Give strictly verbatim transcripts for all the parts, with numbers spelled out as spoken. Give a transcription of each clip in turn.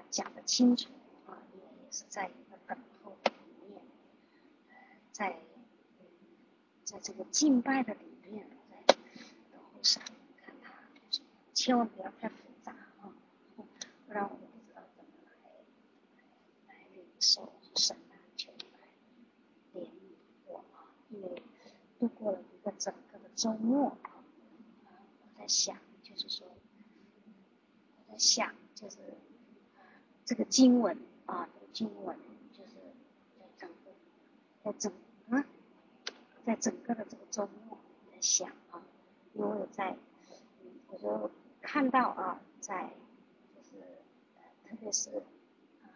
讲得清楚啊，也也是在一个等候里面，呃，在在这个敬拜的里面，在等候上看他，千万不要太复杂啊，不然我们不知道怎么来来领受神啊，求来怜悯我啊，因为度过了一个整个的周末啊，我在想，就是说，我在想，就是这个经文啊，这个经文就是在整个，在整个，在整个的这个周末在想啊，因为我在，嗯，我就看到啊，在就是呃，特别是啊，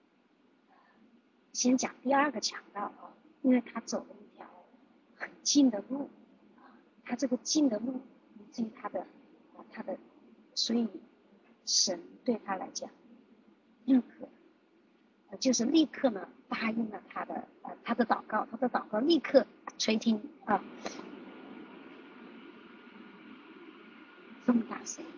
先讲第二个强盗啊，因为他走了一条很近的路啊，他这个近的路以至于他的啊他的，所以神对他来讲认可，呃就是立刻呢答应了他的呃他的祷告，他的祷告立刻垂听啊，这么大声音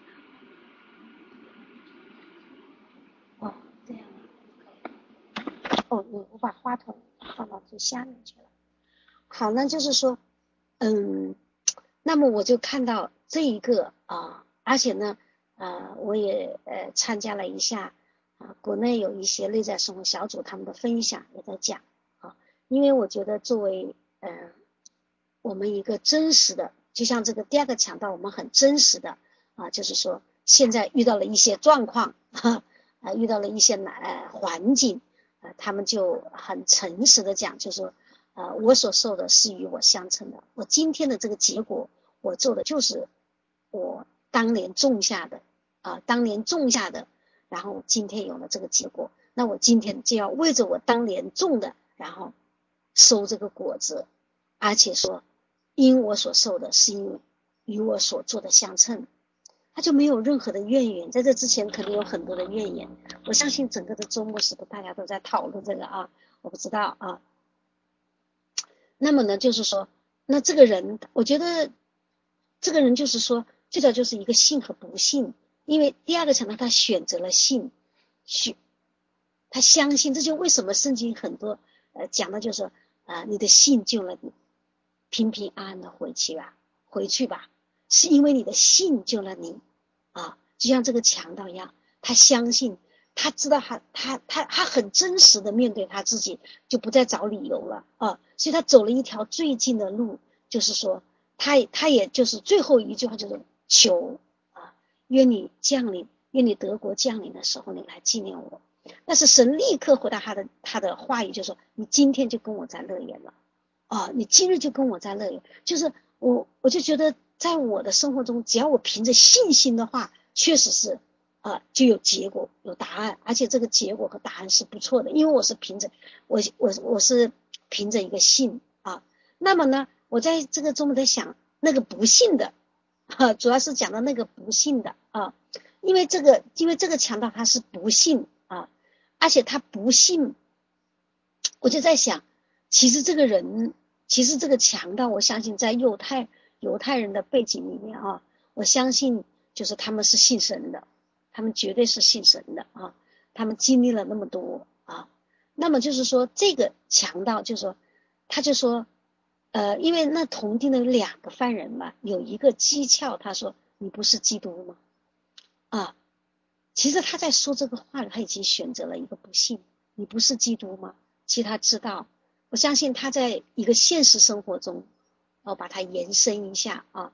啊，哦这样啊，哦我我把话筒放到最下面去了。好，那就是说，嗯，那么我就看到这一个啊，而且呢，呃，我也呃参加了一下啊，国内有一些内在生活小组他们的分享也在讲啊，因为我觉得作为呃我们一个真实的，就像这个第二个强调，我们很真实的啊，就是说现在遇到了一些状况，哈，呃，遇到了一些难呃环境，呃，他们就很诚实的讲，就是说。呃，我所受的是与我相称的。我今天的这个结果，我做的就是我当年种下的啊、呃，当年种下的，然后今天有了这个结果，那我今天就要为着我当年种的，然后收这个果子，而且说，因我所受的是因为与我所做的相称，他就没有任何的怨言。在这之前肯定有很多的怨言，我相信整个的周末时刻大家都在讨论这个啊，我不知道啊。那么呢，就是说，那这个人，我觉得这个人就是说，最早就是一个信和不信，因为第二个强调他选择了信，去他相信，这就为什么圣经很多呃讲的就是说啊、呃，你的信救了你，平平安安的回去吧，回去吧，是因为你的信救了你啊，就像这个强盗一样，他相信。他知道他他他他很真实的面对他自己，就不再找理由了啊，所以他走了一条最近的路，就是说他他也就是最后一句话就是求啊，愿你降临，愿你德国降临的时候，你来纪念我。但是神立刻回答他的他的话语，就说你今天就跟我在乐园了啊，你今日就跟我在乐园，就是我我就觉得在我的生活中，只要我凭着信心的话，确实是。啊，就有结果，有答案，而且这个结果和答案是不错的，因为我是凭着我我我是凭着一个信啊。那么呢，我在这个中在想，那个不信的，啊，主要是讲到那个不信的啊，因为这个因为这个强调他是不信啊，而且他不信，我就在想，其实这个人，其实这个强盗，我相信在犹太犹太人的背景里面啊，我相信就是他们是信神的。他们绝对是信神的啊，他们经历了那么多啊，那么就是说这个强盗就是说，他就说，呃，因为那同定的有两个犯人嘛，有一个讥诮他说你不是基督吗？啊，其实他在说这个话，他已经选择了一个不信，你不是基督吗？其实他知道，我相信他在一个现实生活中，哦，把它延伸一下啊。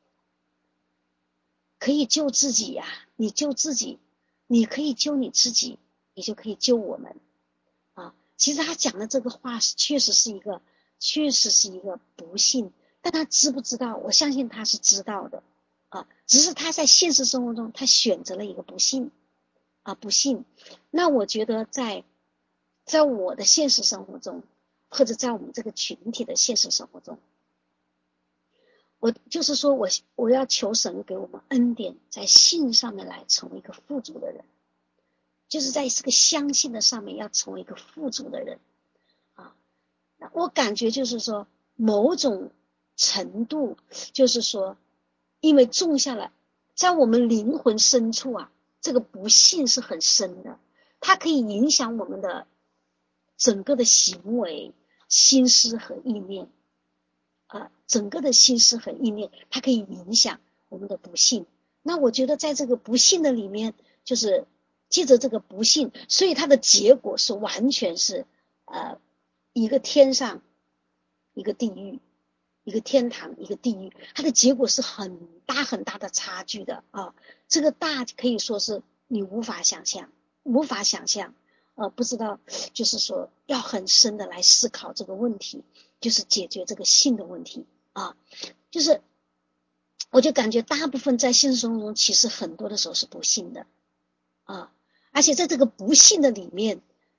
可以救自己呀、啊，你救自己，你可以救你自己，你就可以救我们啊。其实他讲的这个话是确实是一个，确实是一个不幸，但他知不知道？我相信他是知道的啊，只是他在现实生活中他选择了一个不幸啊，不幸。那我觉得在在我的现实生活中，或者在我们这个群体的现实生活中。我就是说我我要求神给我们恩典，在信上面来成为一个富足的人，就是在这个相信的上面要成为一个富足的人啊。我感觉就是说某种程度，就是说，因为种下了，在我们灵魂深处啊，这个不信是很深的， 它可以影响我们的整个的行为、心思和意念，呃，整个的心思和意念，它可以影响我们的不幸。那我觉得在这个不幸的里面，就是借着这个不幸，所以它的结果是完全是呃一个天上一个地狱，一个天堂一个地狱，它的结果是很大很大的差距的啊。这个大可以说是你无法想象，无法想象，呃，不知道，就是说要很深的来思考这个问题，就是解决这个性的问题啊，就是我就感觉大部分在现实生活中，其实很多的时候是不幸的啊，而且在这个不幸的里面，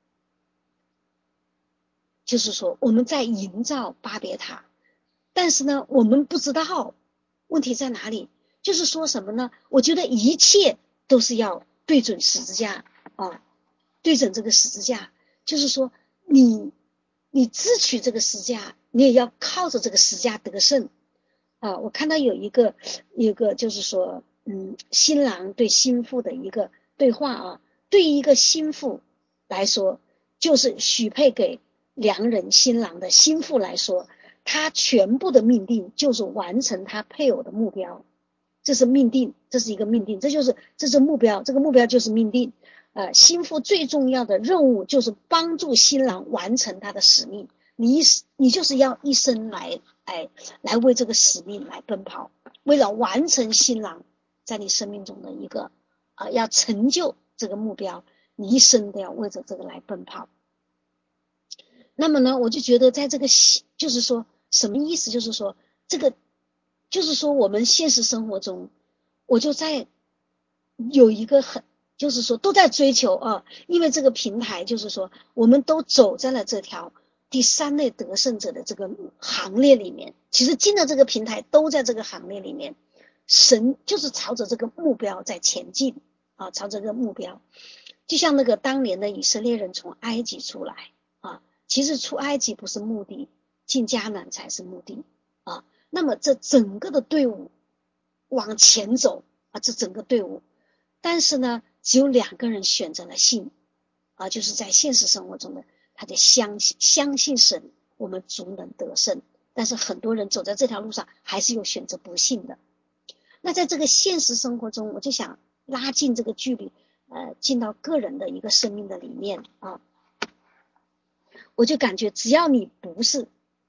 就是说我们在营造巴别塔，但是呢，我们不知道问题在哪里，就是说什么呢？我觉得一切都是要对准十字架啊，对准这个十字架，就是说你你支取这个十字架，你也要靠着这个十字架得胜啊。我看到有一个一个就是说，嗯，新郎对新妇的一个对话啊，对于一个新妇来说，就是许配给良人新郎的新妇来说，他全部的命定就是完成他配偶的目标，这是命定，这是一个命定，这就是这是目标，这个目标就是命定。呃，新妇最重要的任务就是帮助新郎完成他的使命。你一你就是要一生来来来为这个使命来奔跑，为了完成新郎在你生命中的一个啊、呃，要成就这个目标，你一生都要为着这个来奔跑。那么呢，我就觉得在这个就是说什么意思？就是说这个就是说我们现实生活中，我就在有一个很就是说都在追求啊，因为这个平台就是说我们都走在了这条第三类得胜者的这个行列里面，其实进了这个平台都在这个行列里面，神就是朝着这个目标在前进啊，朝着这个目标，就像那个当年的以色列人从埃及出来啊，其实出埃及不是目的，进迦南才是目的啊。那么这整个的队伍往前走啊，这整个队伍，但是呢，只有两个人选择了信啊，就是在现实生活中的，他就相信相信神，我们足能得胜。但是很多人走在这条路上，还是有选择不信的。那在这个现实生活中，我就想拉近这个距离，呃，进到个人的一个生命的里面啊，我就感觉只要你不是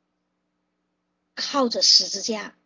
靠着十字架，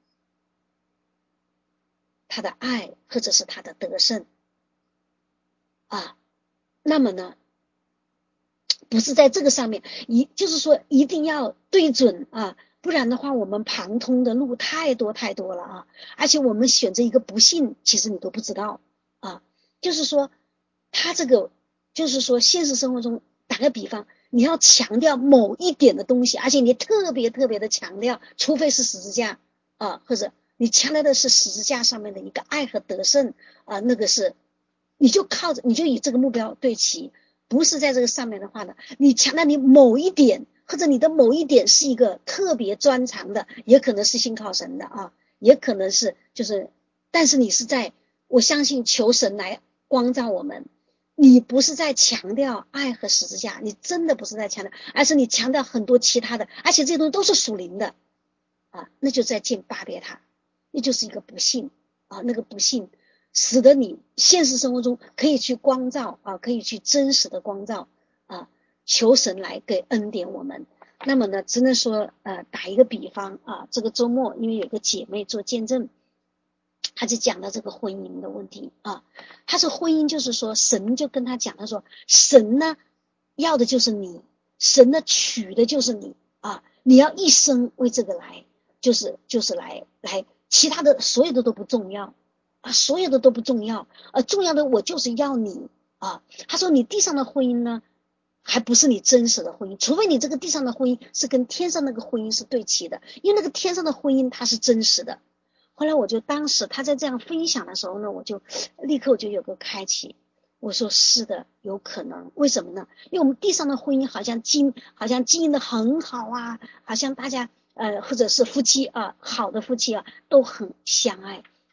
他的爱或者是他的得胜啊，那么呢，不是在这个上面，一就是说一定要对准啊，不然的话我们旁通的路太多太多了啊，而且我们选择一个不幸，其实你都不知道啊，就是说他这个就是说现实生活中打个比方，你要强调某一点的东西，而且你特别特别的强调，除非是十字架啊，或者你强调的是十字架上面的一个爱和得胜啊，那个是你就靠着你就以这个目标对齐，不是在这个上面的话呢，你强调你某一点，或者你的某一点是一个特别专长的，也可能是信靠神的啊，也可能是就是，但是你是在我相信求神来光照我们，你不是在强调爱和十字架，你真的不是在强调，而是你强调很多其他的，而且这些东西都是属灵的啊，那就在建巴别塔，那就是一个不幸啊，那个不幸使得你现实生活中可以去光照啊，可以去真实的光照啊，求神来给恩典我们。那么呢，只能说呃，打一个比方啊，这个周末因为有个姐妹做见证，她就讲到这个婚姻的问题啊，她说婚姻就是说神就跟她讲，她说神呢要的就是你，神呢娶的就是你啊，你要一生为这个来，就是就是来来，其他的所有的都不重要。啊，所有的都不重要，呃，重要的我就是要你啊。他说你地上的婚姻呢，还不是你真实的婚姻，除非你这个地上的婚姻是跟天上那个婚姻是对齐的，因为那个天上的婚姻它是真实的。后来我就当时他在这样分享的时候呢，我就立刻我就有个开启，我说是的，有可能，为什么呢？因为我们地上的婚姻好像经好像经营的很好啊，好像大家呃或者是夫妻啊，好的夫妻啊都很相爱。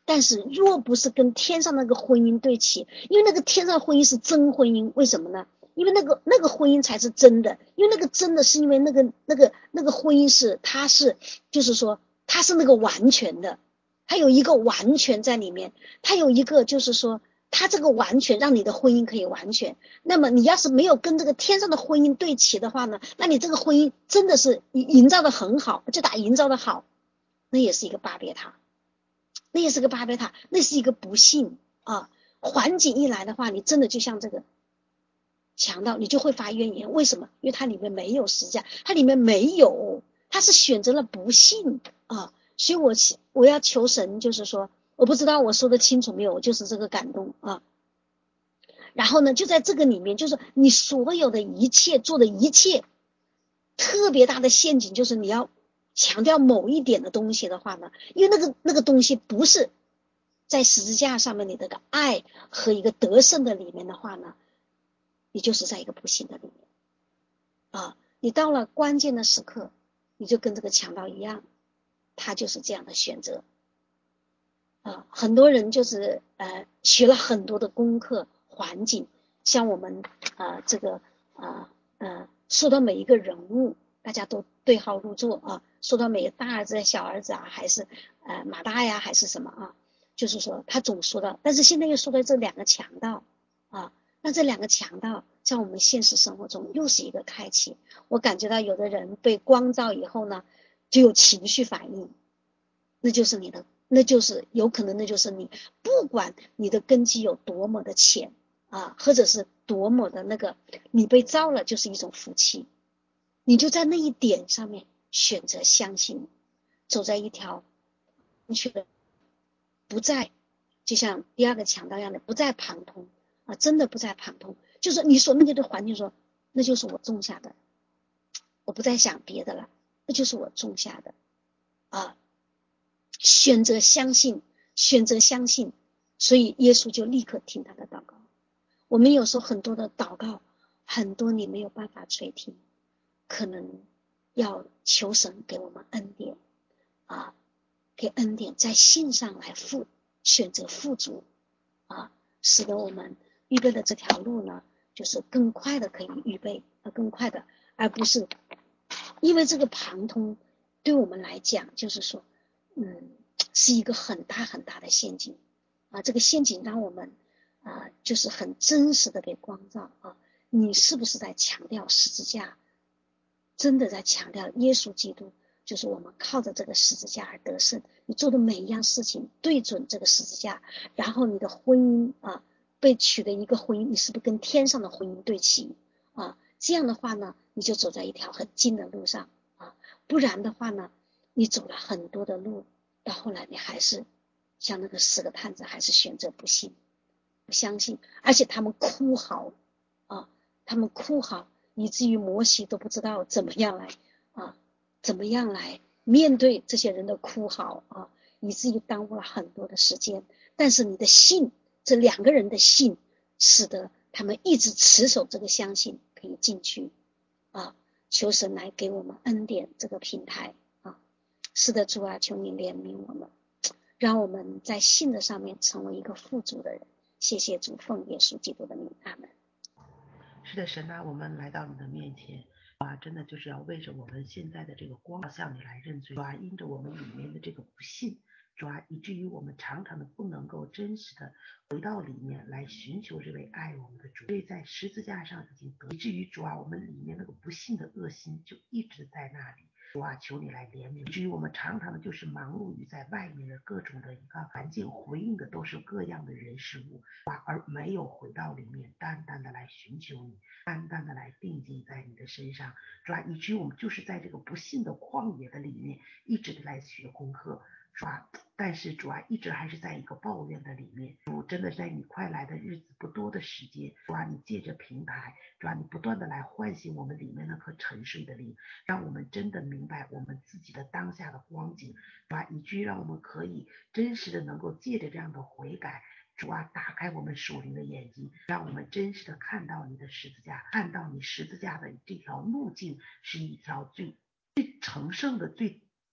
但是若不是跟天上那个婚姻对齐，因为那个天上的婚姻是真婚姻，为什么呢？因为那个那个婚姻才是真的，因为那个真的是因为那个那个那个婚姻是它是就是说它是那个完全的，它有一个完全在里面，它有一个就是说它这个完全让你的婚姻可以完全。那么你要是没有跟这个天上的婚姻对齐的话呢，那你这个婚姻真的是营造的很好，就打营造的好，那也是一个巴别塔。那也是个巴别塔，那是一个不幸啊！环境一来的话，你真的就像这个强盗，你就会发怨言。为什么？因为它里面没有十字架，它里面没有，它是选择了不幸啊！所以我我要求神，就是说，我不知道我说的清楚没有，就是这个感动啊。然后呢，就在这个里面，就是你所有的一切做的一切，特别大的陷阱，就是你要强调某一点的东西的话呢，因为那个那个东西不是在十字架上面你这个爱和一个得胜的里面的话呢，你就是在一个不幸的里面啊。你到了关键的时刻，你就跟这个强盗一样，他就是这样的选择啊。很多人就是呃学了很多的功课，环境，像我们啊这个啊呃说到每一个人物，大家都对号入座啊。说到每个大儿子、小儿子啊，还是呃马大呀，还是什么啊？就是说他总说到，但是现在又说到这两个强盗啊，那这两个强盗在我们现实生活中又是一个开启。我感觉到有的人被光照以后呢，就有情绪反应，那就是你的，那就是有可能那就是你，不管你的根基有多么的浅啊，或者是多么的那个，你被照了就是一种福气，你就在那一点上面选择相信，走在一条正确的，不再就像第二个强调一样的，不再旁通啊，真的不再旁通，就是你所面对的环境说，那就是我种下的，我不再想别的了，那就是我种下的啊，选择相信，选择相信，所以耶稣就立刻听他的祷告。我们有时候很多的祷告，很多你没有办法垂听，可能要求神给我们恩典啊，给恩典在信上来付，选择富足啊，使得我们预备的这条路呢，就是更快的可以预备，呃，更快的，而不是因为这个旁通对我们来讲，就是说，嗯，是一个很大很大的陷阱啊，这个陷阱让我们啊，就是很真实的被光照啊，你是不是在强调十字架？真的在强调耶稣基督，就是我们靠着这个十字架而得胜。你做的每一样事情对准这个十字架，然后你的婚姻啊，被娶的一个婚姻，你是不是跟天上的婚姻对齐啊？这样的话呢，你就走在一条很近的路上啊。不然的话呢，你走了很多的路，到后来你还是像那个十个探子，还是选择不信、不相信，而且他们哭嚎啊，他们哭嚎。以至于摩西都不知道怎么样来啊，怎么样来面对这些人的哭嚎啊，以至于耽误了很多的时间。但是你的信，这两个人的信，使得他们一直持守这个相信可以进去啊。求神来给我们恩典这个平台啊。是的，主啊，求你怜悯我们，让我们在信的上面成为一个富足的人。谢谢主，奉耶稣基督的名，阿们。 是的，神啊，我们来到你的面前啊，真的就是要为着我们现在的这个光向你来认罪啊，因着我们里面的这个不信，主啊，以至于我们常常的不能够真实的回到里面来寻求这位爱我们的主，所以在十字架上已经得，以至于主啊，我们里面那个不信的恶心就一直在那里。主啊，求你来怜悯。至于我们常常的就是忙碌于在外面的各种的一个环境，回应的都是各样的人事物，而没有回到里面，单单的来寻求你，单单的来定睛在你的身上。主啊，以至于我们就是在这个不信的旷野的里面，一直的来学功课。主啊，但是主啊，一直还是在一个抱怨的里面。主真的在你快来的日子不多的时间，主啊，你借着平台，主啊，你不断的来唤醒我们里面那颗沉睡的灵，让我们真的明白我们自己的当下的光景，主啊，以至于让我们可以真实的能够借着这样的悔改，主啊，打开我们属灵的眼睛，让我们真实的看到你的十字架，看到你十字架的这条路径是一条最最成圣的、最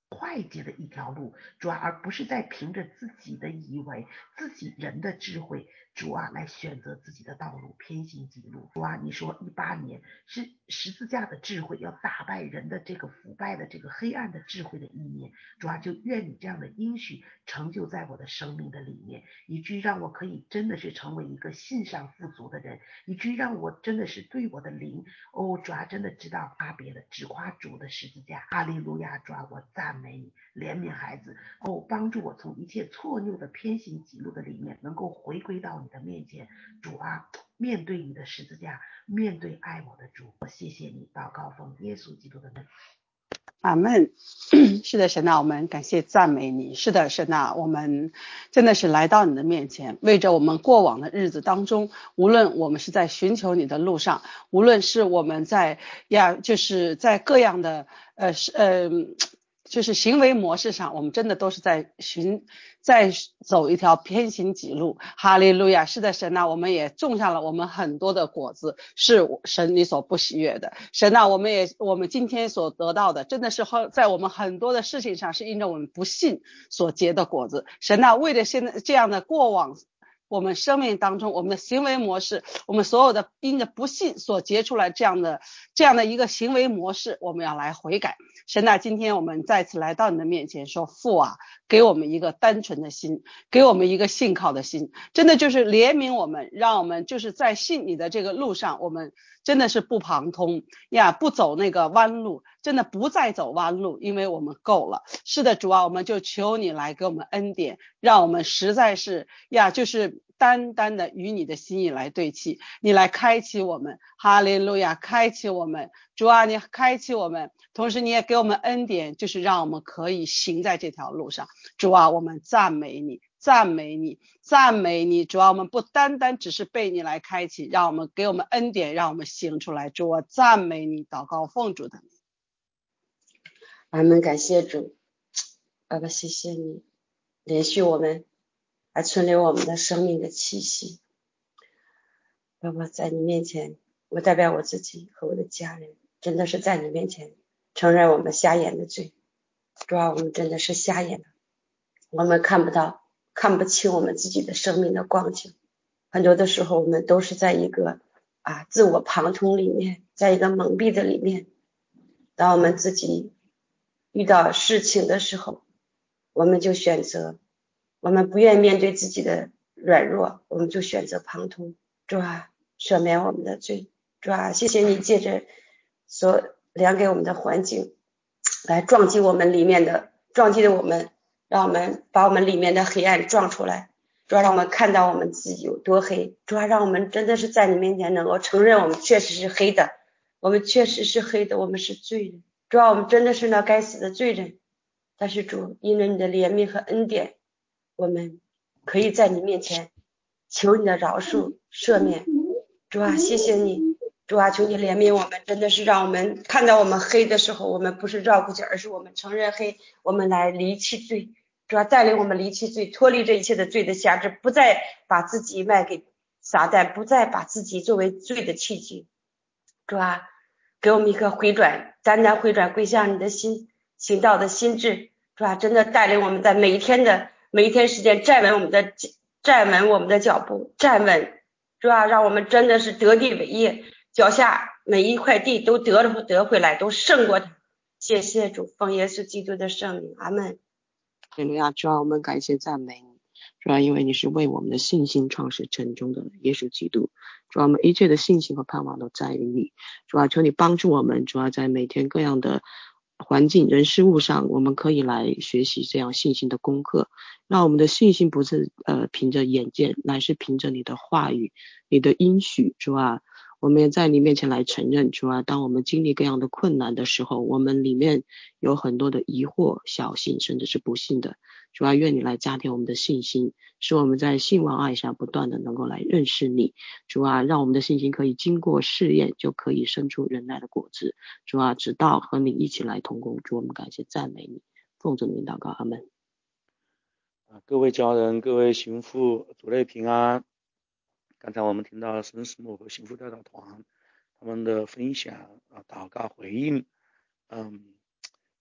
快捷的一条路，主啊，而不是在凭着自己的以为、自己人的智慧，主啊，来选择自己的道路，偏行己路。主啊，你说一八年是十字架的智慧要打败人的这个腐败的这个黑暗的智慧的意念，主啊，就愿你这样的应许成就在我的生命的里面，以至于让我可以真的是成为一个信上富足的人，以至于让我真的是对我的灵，哦，主啊，真的知道差别的，只夸主的十字架。哈利路亚，主啊，我赞美你，怜悯孩子，哦，帮助我从一切错谬的偏行己路的里面能够回归到你的面前。主啊，面对你的十字架，面对爱我的主，我谢谢你。祷告奉耶稣基督的名。 阿们。是的，神啊，我们感谢赞美你。是的，神啊，我们真的是来到你的面前，为着我们过往的日子当中，无论我们是在寻求你的路上，无论是我们在呀，就是在各样的呃呃。就是行为模式上，我们真的都是在寻在走一条偏行己路。哈利路亚。是的，神啊，我们也种下了我们很多的果子，是神你所不喜悦的。神啊，我们也我们今天所得到的真的是在我们很多的事情上是因着我们不信所结的果子。神啊，为了现在这样的过往我们生命当中我们的行为模式，我们所有的因着不信所结出来这样的这样的一个行为模式，我们要来悔改。神啊，今天我们再次来到你的面前说，父啊，给我们一个单纯的心，给我们一个信靠的心，真的就是怜悯我们，让我们就是在信你的这个路上，我们真的是不旁通呀，不走那个弯路，真的不再走弯路，因为我们够了。是的，主啊，我们就求你来给我们恩典，让我们实在是呀，就是单单的与你的心意来对齐，你来开启我们。哈利路亚，开启我们。主啊，你开启我们，同时你也给我们恩典，就是让我们可以行在这条路上。主啊，我们赞美你，赞美你，赞美你。主啊，我们不单单只是被你来开启，让我们给我们恩典，让我们行出来。主啊，赞美你，祷告奉主的名。 阿们，感谢主。爸爸，谢谢你连续我们还存留我们的生命的气息。爸爸，在你面前，我代表我自己和我的家人，真的是在你面前承认我们瞎眼的罪。主要我们真的是瞎眼的，我们看不到看不清我们自己的生命的光景。很多的时候我们都是在一个啊自我旁通里面，在一个蒙蔽的里面。当我们自己遇到事情的时候，我们就选择，我们不愿意面对自己的软弱，我们就选择旁通。主啊，赦免我们的罪。主啊，谢谢你借着所量给我们的环境来撞击我们里面的，撞击的我们，让我们把我们里面的黑暗撞出来。主啊，让我们看到我们自己有多黑。主啊，让我们真的是在你面前能够承认我们确实是黑的，我们确实是黑的，我们是罪人。主啊，我们真的是那该死的罪人。但是主，因为你的怜悯和恩典，我们可以在你面前求你的饶恕赦免。主啊，谢谢你。主啊，求你怜悯我们，真的是让我们看到我们黑的时候，我们不是绕过去，而是我们承认黑，我们来离弃罪。主啊，带领我们离弃罪，脱离这一切的罪的辖制，不再把自己卖给撒旦，不再把自己作为罪的器具。主啊，给我们一个回转，单单回转归向你的心，行道的心智。主啊，真的带领我们在每一天的每一天时间站稳我们的站稳我们的脚步，站稳。主啊，让我们真的是得地为业，脚下每一块地都得了得回来，都胜过他。谢谢主，奉耶稣基督的圣名，阿们。 哈利路亚。主啊，我们感谢赞美你。主啊，因为你是为我们的信心创始成终的耶稣基督。主啊，我们一切的信心和盼望都在于你。主啊，求你帮助我们。主啊，在每天各样的环境人事物上，我们可以来学习这样信心的功课，让我们的信心不是呃凭着眼见，乃是凭着你的话语，你的应许。主啊，我们也在你面前来承认。主啊，当我们经历各样的困难的时候，我们里面有很多的疑惑、小信甚至是不信的。主啊，愿你来加添我们的信心，使我们在信望爱上不断的能够来认识你。主啊，让我们的信心可以经过试验，就可以生出忍耐的果子。主啊，直到和你一起来同工。主，我们感谢赞美你，奉主名祷告，阿们。 各位家人，各位行父，主内平安。刚才我们听到神师母和行父代表团他们的分享啊，祷告回应。嗯，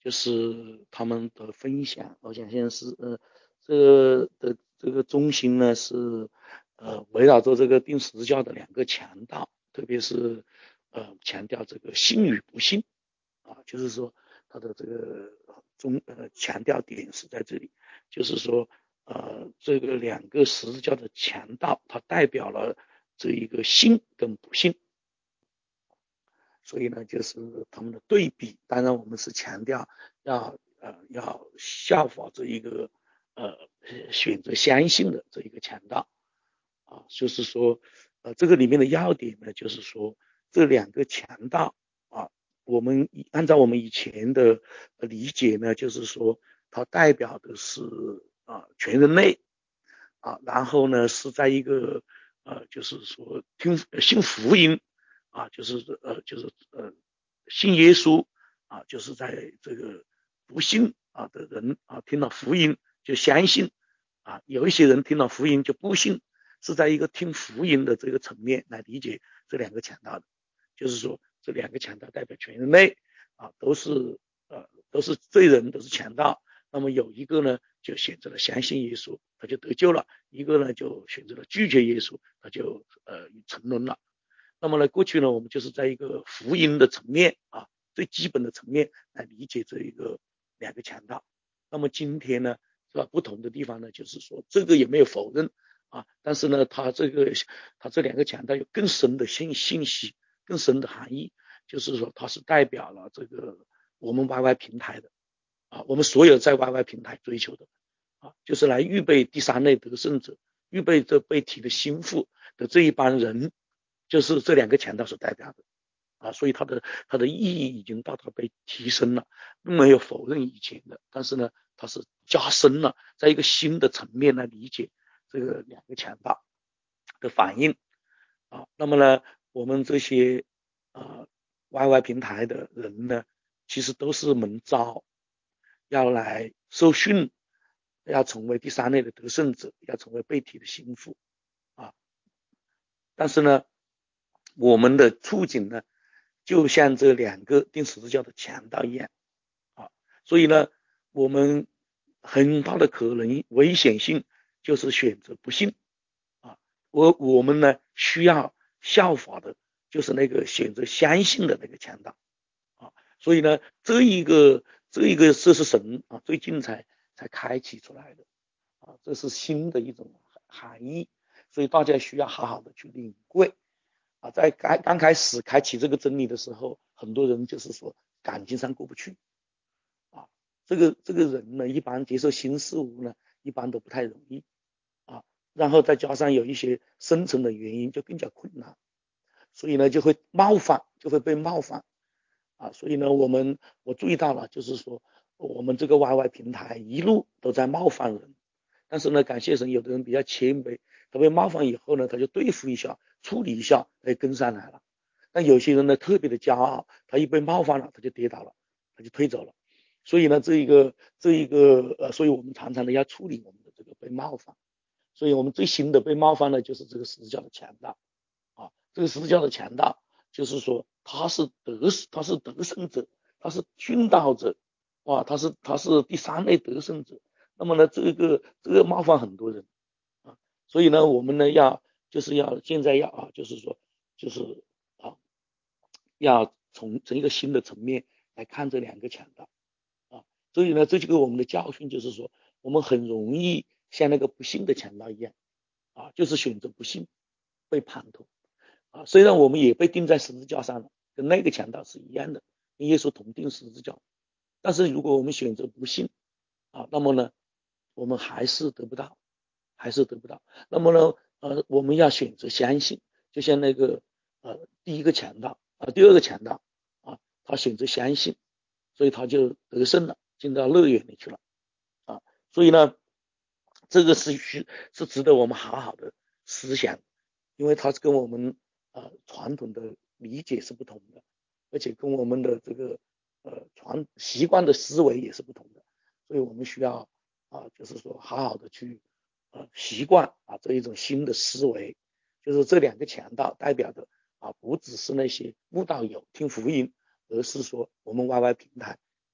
就是他们的分享，我想现在是呃这个的这个中心呢是呃围绕着这个定十字架的两个强调，特别是呃强调这个信与不信啊，就是说他的这个中呃强调点是在这里，就是说呃这个两个十字架的强调，它代表了这一个信跟不信。所以呢，就是他们的对比。当然，我们是强调要呃要效法这一个呃选择相信的这一个强调啊，就是说呃这个里面的要点呢，就是说这两个强调啊，我们按照我们以前的理解呢，就是说它代表的是啊全人类啊，然后呢是在一个呃就是说听信福音。啊，就是呃，就是呃，信耶稣啊，就是在这个不信啊的人啊，听了福音就相信啊，有一些人听了福音就不信，是在一个听福音的这个层面来理解这两个强调的，就是说这两个强调代表全人类啊，都是呃都是罪人，都是强盗。那么有一个呢，就选择了相信耶稣，他就得救了；一个呢，就选择了拒绝耶稣，他就呃沉沦了。那么呢，过去呢，我们就是在一个福音的层面啊，最基本的层面来理解这一个两个强调。那么今天呢，是吧？不同的地方呢，就是说这个也没有否认啊，但是呢，它这个它这两个强调有更深的信信息、更深的含义，就是说它是代表了这个我们 Y Y 平台的啊，我们所有在 Y Y 平台追求的啊，就是来预备第三类得胜者，预备这被提的心腹的这一帮人。就是这两个强调所代表的啊，所以它的它的意义已经到达被提升了，并没有否认以前的，但是呢，它是加深了，在一个新的层面来理解这个两个强调的反应啊。那么呢，我们这些啊 Y Y 平台的人呢，其实都是蒙召要来受训，要成为第三类的得胜者，要成为被提的心腹啊。但是呢，我们的处境呢，就像这两个钉十字架的强盗一样啊，所以呢，我们很大的可能危险性就是选择不信啊，我我们呢需要效法的就是那个选择相信的那个强盗啊，所以呢，这一个这一个这是神啊最近才才开启出来的啊，这是新的一种含义，所以大家需要好好的去领会。啊，在刚刚开始开启这个真理的时候，很多人就是说感情上过不去啊。这个这个人呢，一般接受新事物呢，一般都不太容易啊。然后再加上有一些深层的原因，就更加困难，所以呢，就会冒犯，就会被冒犯啊。所以呢，我们我注意到了，就是说我们这个 Y Y 平台一路都在冒犯人，但是呢，感谢神，有的人比较谦卑，他被冒犯以后呢，他就对付一下。处理一下，哎，跟上来了。但有些人呢，特别的骄傲，他一被冒犯了，他就跌倒了，他就退走了。所以呢，这一个这一个呃，所以我们常常的要处理我们的这个被冒犯。所以我们最新的被冒犯呢，就是这个十字架的强大啊，这个十字架的强大，就是说他是得他是得胜者，他是殉道者，哇，他是他是第三类得胜者。那么呢，这个这个冒犯很多人啊，所以呢，我们呢要。就是要现在要啊，就是说，就是啊，要从从一个新的层面来看这两个强盗啊，所以呢，这就给我们的教训就是说，我们很容易像那个不信的强盗一样啊，就是选择不信，被判头啊。虽然我们也被钉在十字架上了，跟那个强盗是一样的，跟耶稣同钉十字架，但是如果我们选择不信啊，那么呢，我们还是得不到，还是得不到。那么呢？呃，我们要选择相信，就像那个呃第一个强盗啊、呃，第二个强盗啊，他选择相信，所以他就得胜了，进到乐园里去了啊。所以呢，这个是需是值得我们好好的思想，因为它是跟我们呃传统的理解是不同的，而且跟我们的这个呃传习惯的思维也是不同的，所以我们需要啊，就是说好好的去。呃，习惯啊这一种新的思维，就是这两个强盗代表的啊，不只是那些慕道友听福音，而是说我们 Y Y 平台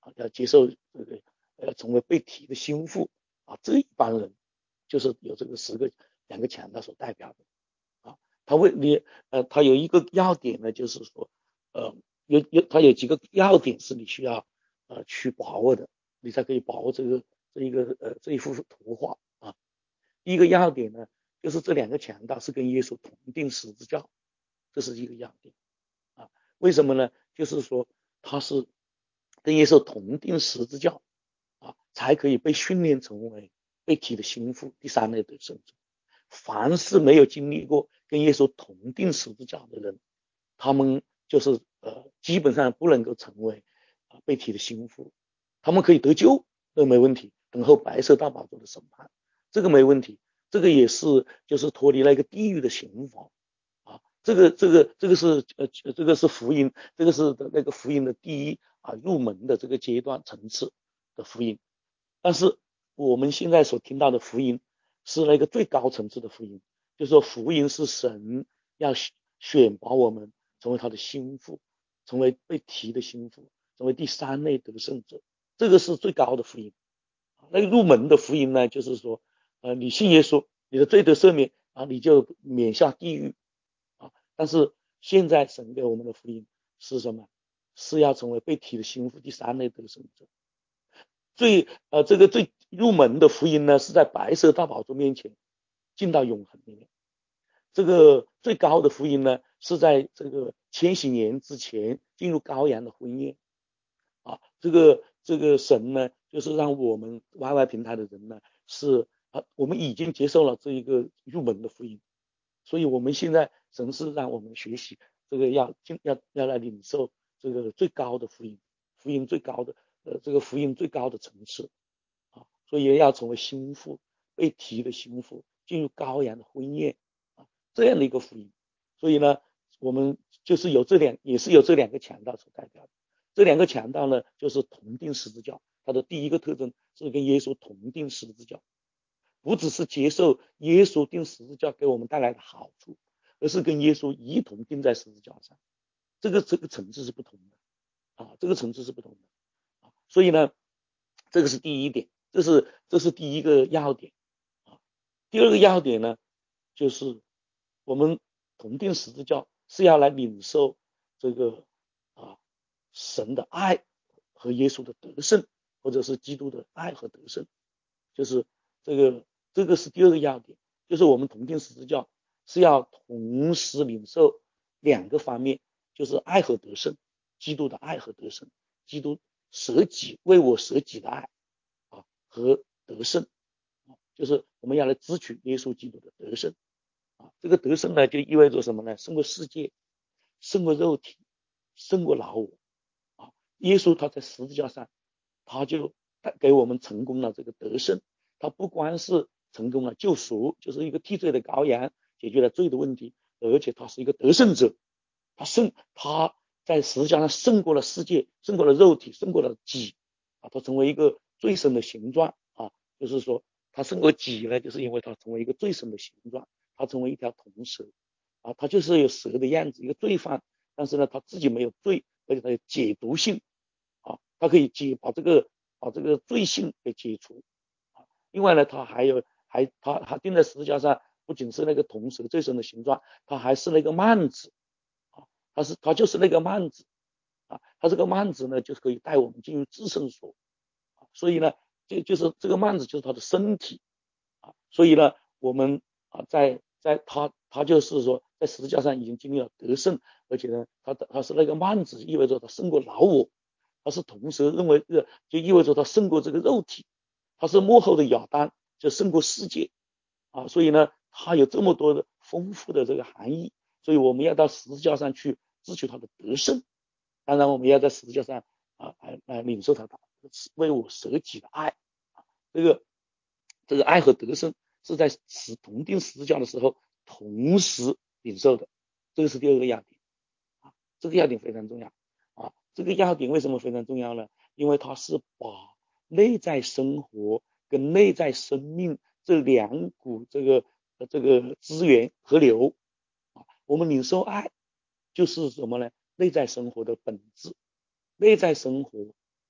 啊，要接受这个要成为被提的心腹啊，这一帮人就是有这个十个两个强盗所代表的啊。他为你呃，他有一个要点呢，就是说呃有有他有几个要点是你需要呃去把握的，你才可以把握这个这一个呃这一幅图画啊。第一个要点呢，就是这两个强盗是跟耶稣同定十字架，这是一个要点啊。为什么呢？就是说他是跟耶稣同定十字架啊，才可以被训练成为被提的心腹，第三类得胜者。凡是没有经历过跟耶稣同定十字架的人，他们就是呃基本上不能够成为啊被提的心腹。他们可以得救，这没问题，等候白色大宝座的审判，这个没问题。这个也是就是脱离了一个地狱的刑罚啊。这个这个这个是呃这个是福音，这个是那个福音的第一啊入门的这个阶段层次的福音。但是我们现在所听到的福音是那个最高层次的福音，就是说福音是神要选拔我们成为他的心腹，成为被提的心腹，成为第三类得胜者，这个是最高的福音。那个入门的福音呢，就是说呃你信耶稣，你的罪得赦免啊，你就免下地狱啊。但是现在神给我们的福音是什么？是要成为被提的心腹，第三类得胜者。最呃这个最入门的福音呢，是在白色大宝座面前进到永恒里面。这个最高的福音呢，是在这个千禧年之前进入羔羊的婚宴啊。这个这个神呢，就是让我们 Y Y 平台的人呢，是啊，我们已经接受了这一个入门的福音，所以我们现在神是让我们学习这个要要要来领受这个最高的福音，福音最高的呃这个福音最高的层次啊，所以要成为心腹，被提的心腹，进入羔羊的婚宴啊，这样的一个福音。所以呢，我们就是有这两也是有这两个强盗所代表的。这两个强盗呢，就是同定十字架。它的第一个特征是跟耶稣同定十字架，不只是接受耶稣钉十字架给我们带来的好处，而是跟耶稣一同钉在十字架上。这个这个层次是不同的啊，这个层次是不同的啊。所以呢，这个是第一点，这是这是第一个要点啊。第二个要点呢，就是我们同钉十字架是要来领受这个啊神的爱和耶稣的得胜，或者是基督的爱和得胜，就是这个这个是第二个要点，就是我们同钉十字架是要同时领受两个方面，就是爱和得胜，基督的爱和得胜，基督舍己为我舍己的爱啊和得胜啊，就是我们要来支取耶稣基督的得胜啊。这个得胜呢，就意味着什么呢？胜过世界，胜过肉体，胜过老我啊。耶稣他在十字架上，他就给我们成功了这个得胜。他不光是成功了救赎，就是一个替罪的羔羊，解决了罪的问题，而且他是一个得胜者。他胜他在十字架上胜过了世界，胜过了肉体，胜过了己啊，他成为一个罪神的形状啊。就是说他胜过己呢，就是因为他成为一个罪神的形状，他成为一条铜蛇啊，他就是有蛇的样子，一个罪犯，但是呢他自己没有罪，而且他有解毒性啊，他可以解把这个把这个罪性给解除啊。另外呢，他还有还他他钉在十字架上，不仅是那个铜蛇罪神的形状，他还是那个幔子啊，他是他就是那个幔子啊，他这个幔子呢，就是可以带我们进入至圣所啊，所以呢，就就是这个幔子就是他的身体啊，所以呢，我们啊在在他他就是说在十字架上已经经历了得胜，而且呢，他他是那个幔子，意味着他胜过老我。他是铜蛇，认为这就意味着他胜过这个肉体，他是幕后的亚当，就胜过世界啊。所以呢，他有这么多的丰富的这个含义，所以我们要到十字架上去支取他的得胜。当然，我们要在十字架上啊来来领受他的为我舍己的爱啊。这个这个爱和得胜是在十同钉十字架的时候同时领受的，这个是第二个要点啊，这个要点非常重要啊。这个要点为什么非常重要呢？因为它是把内在生活跟内在生命这两股这个这个资源合流啊。我们领受爱就是什么呢？内在生活的本质，内在生活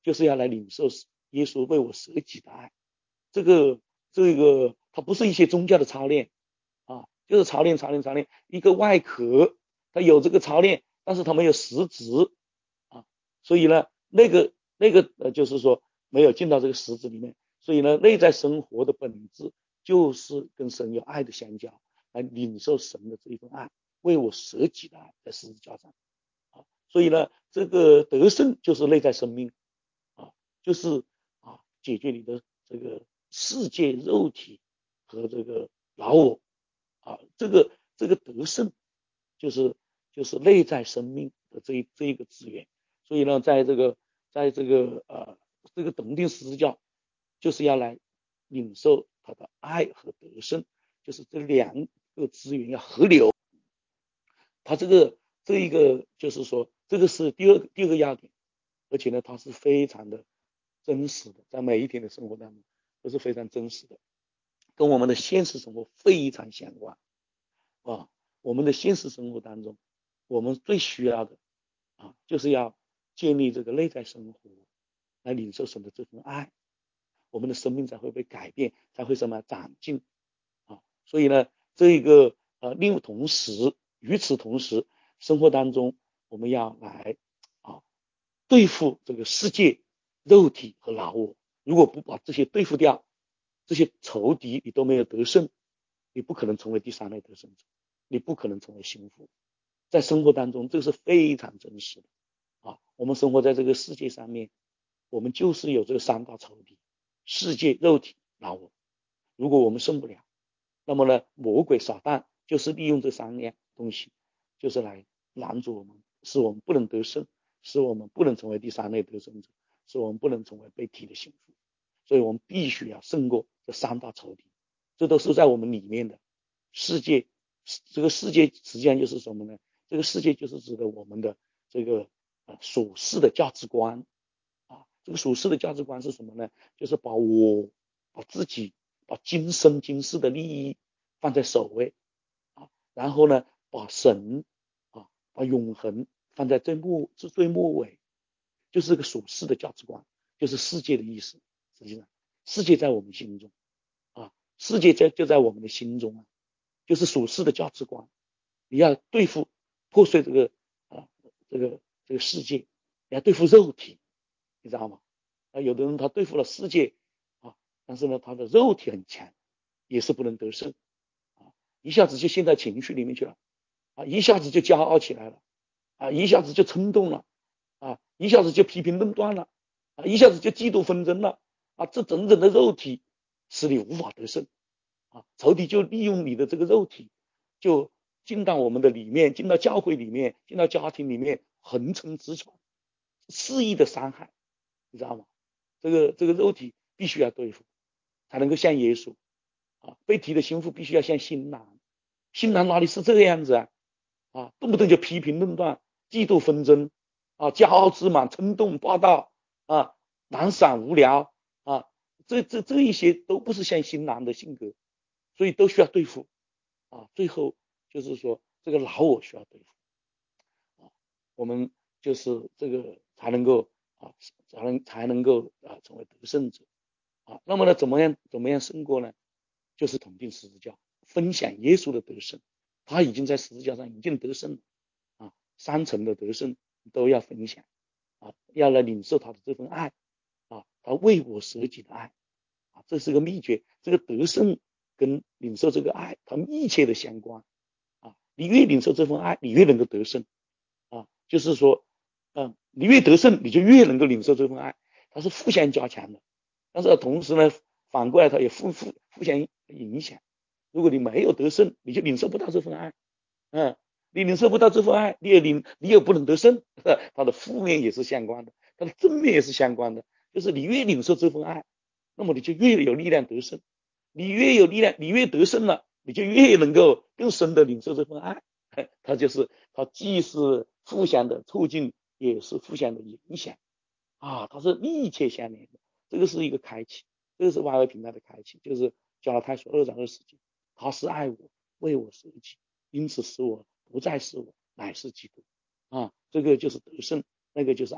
就是要来领受耶稣为我舍己的爱。这个这个它不是一些宗教的操练啊，就是操练操练操练一个外壳，它有这个操练，但是它没有实质啊，所以呢那个那个呃就是说没有进到这个实质里面，所以呢内在生活的本质就是跟神有爱的相交，来领受神的这一份爱，为我舍己的爱在十字架上啊，所以呢这个得胜就是内在生命啊，就是啊解决你的这个世界肉体和这个老我啊，这个这个得胜就是就是内在生命的这一这一个资源。所以呢，在这个在这个呃这个等定十字架，就是要来领受他的爱和得胜，就是这两个资源要合流。他这个这一个就是说，这个是第二第二个要点，而且呢，它是非常的真实的，在每一天的生活当中都是非常真实的，跟我们的现实生活非常相关啊。我们的现实生活当中，我们最需要的啊，就是要建立这个内在生活，来领受神的这份爱，我们的生命才会被改变，才会什么长进啊。所以呢，这一个呃，另同时与此同时，生活当中我们要来啊对付这个世界、肉体和老我。如果不把这些对付掉，这些仇敌你都没有得胜，你不可能成为第三类得胜者，你不可能成为幸福。在生活当中，这是非常真实的啊。我们生活在这个世界上面，我们就是有这个三大仇敌：世界、肉体、老我。如果我们胜不了，那么呢，魔鬼撒旦就是利用这三样东西，就是来拦住我们，使我们不能得胜，使我们不能成为第三类得胜者，使我们不能成为被提的幸福。所以我们必须要胜过这三大仇敌，这都是在我们里面的世界。这个世界实际上就是什么呢？这个世界就是指的我们的这个呃属世的价值观啊。这个属世的价值观是什么呢？就是把我把自己把今生今世的利益放在首位啊，然后呢把神啊把永恒放在最末最末尾，就是这个属世的价值观，就是世界的意思。实际上世界在我们心中啊，世界在就在我们的心中啊，就是属世的价值观。你要对付破碎这个啊这个这个世界，你要对付肉体，你知道吗？啊，有的人他对付了世界啊，但是呢他的肉体很强，也是不能得胜啊，一下子就陷在情绪里面去了啊，一下子就骄傲起来了啊，一下子就冲动了啊，一下子就批评论断了啊，一下子就嫉妒纷争了啊，这整整的肉体使你无法得胜啊，仇敌就利用你的这个肉体，就进到我们的里面，进到教会里面，进到家庭里面，横冲直撞，肆意的伤害，你知道吗？这个这个肉体必须要对付，才能够像耶稣啊，被提的心腹必须要像新郎，新郎哪里是这个样子啊？啊，动不动就批评论断，嫉妒纷争啊，骄傲自满，冲动霸道啊，懒散无聊啊，这这这一些都不是像新郎的性格，所以都需要对付啊。最后就是说，这个老我需要对付啊，我们就是这个才能够啊，才能才能够啊成为得胜者啊。那么呢，怎么样怎么样胜过呢？就是统定十字架，分享耶稣的得胜，他已经在十字架上已经得胜了啊，三层的得胜都要分享啊，要来领受他的这份爱啊，他为我舍己的爱啊，这是个秘诀。这个得胜跟领受这个爱，它密切的相关啊。你越领受这份爱，你越能够得胜啊。就是说，嗯，你越得胜，你就越能够领受这份爱，它是互相加强的。但是同时呢，反过来它也互互互相影响。如果你没有得胜，你就领受不到这份爱，嗯，你领受不到这份爱，你也领你也不能得胜，它的负面也是相关的，它的正面也是相关的。就是你越领受这份爱，那么你就越有力量得胜，你越有力量，你越得胜了，你就越能够更深的领受这份爱。它就是它既是互相的促进，也是互相的影响啊，它是密切相连的。这个是一个开启，这个是 Y Y 平台的开启，就是加拉太书二章二十节，他是爱我，为我舍己，因此使我不再是我，乃是基督啊。这个就是得胜，那个就是爱，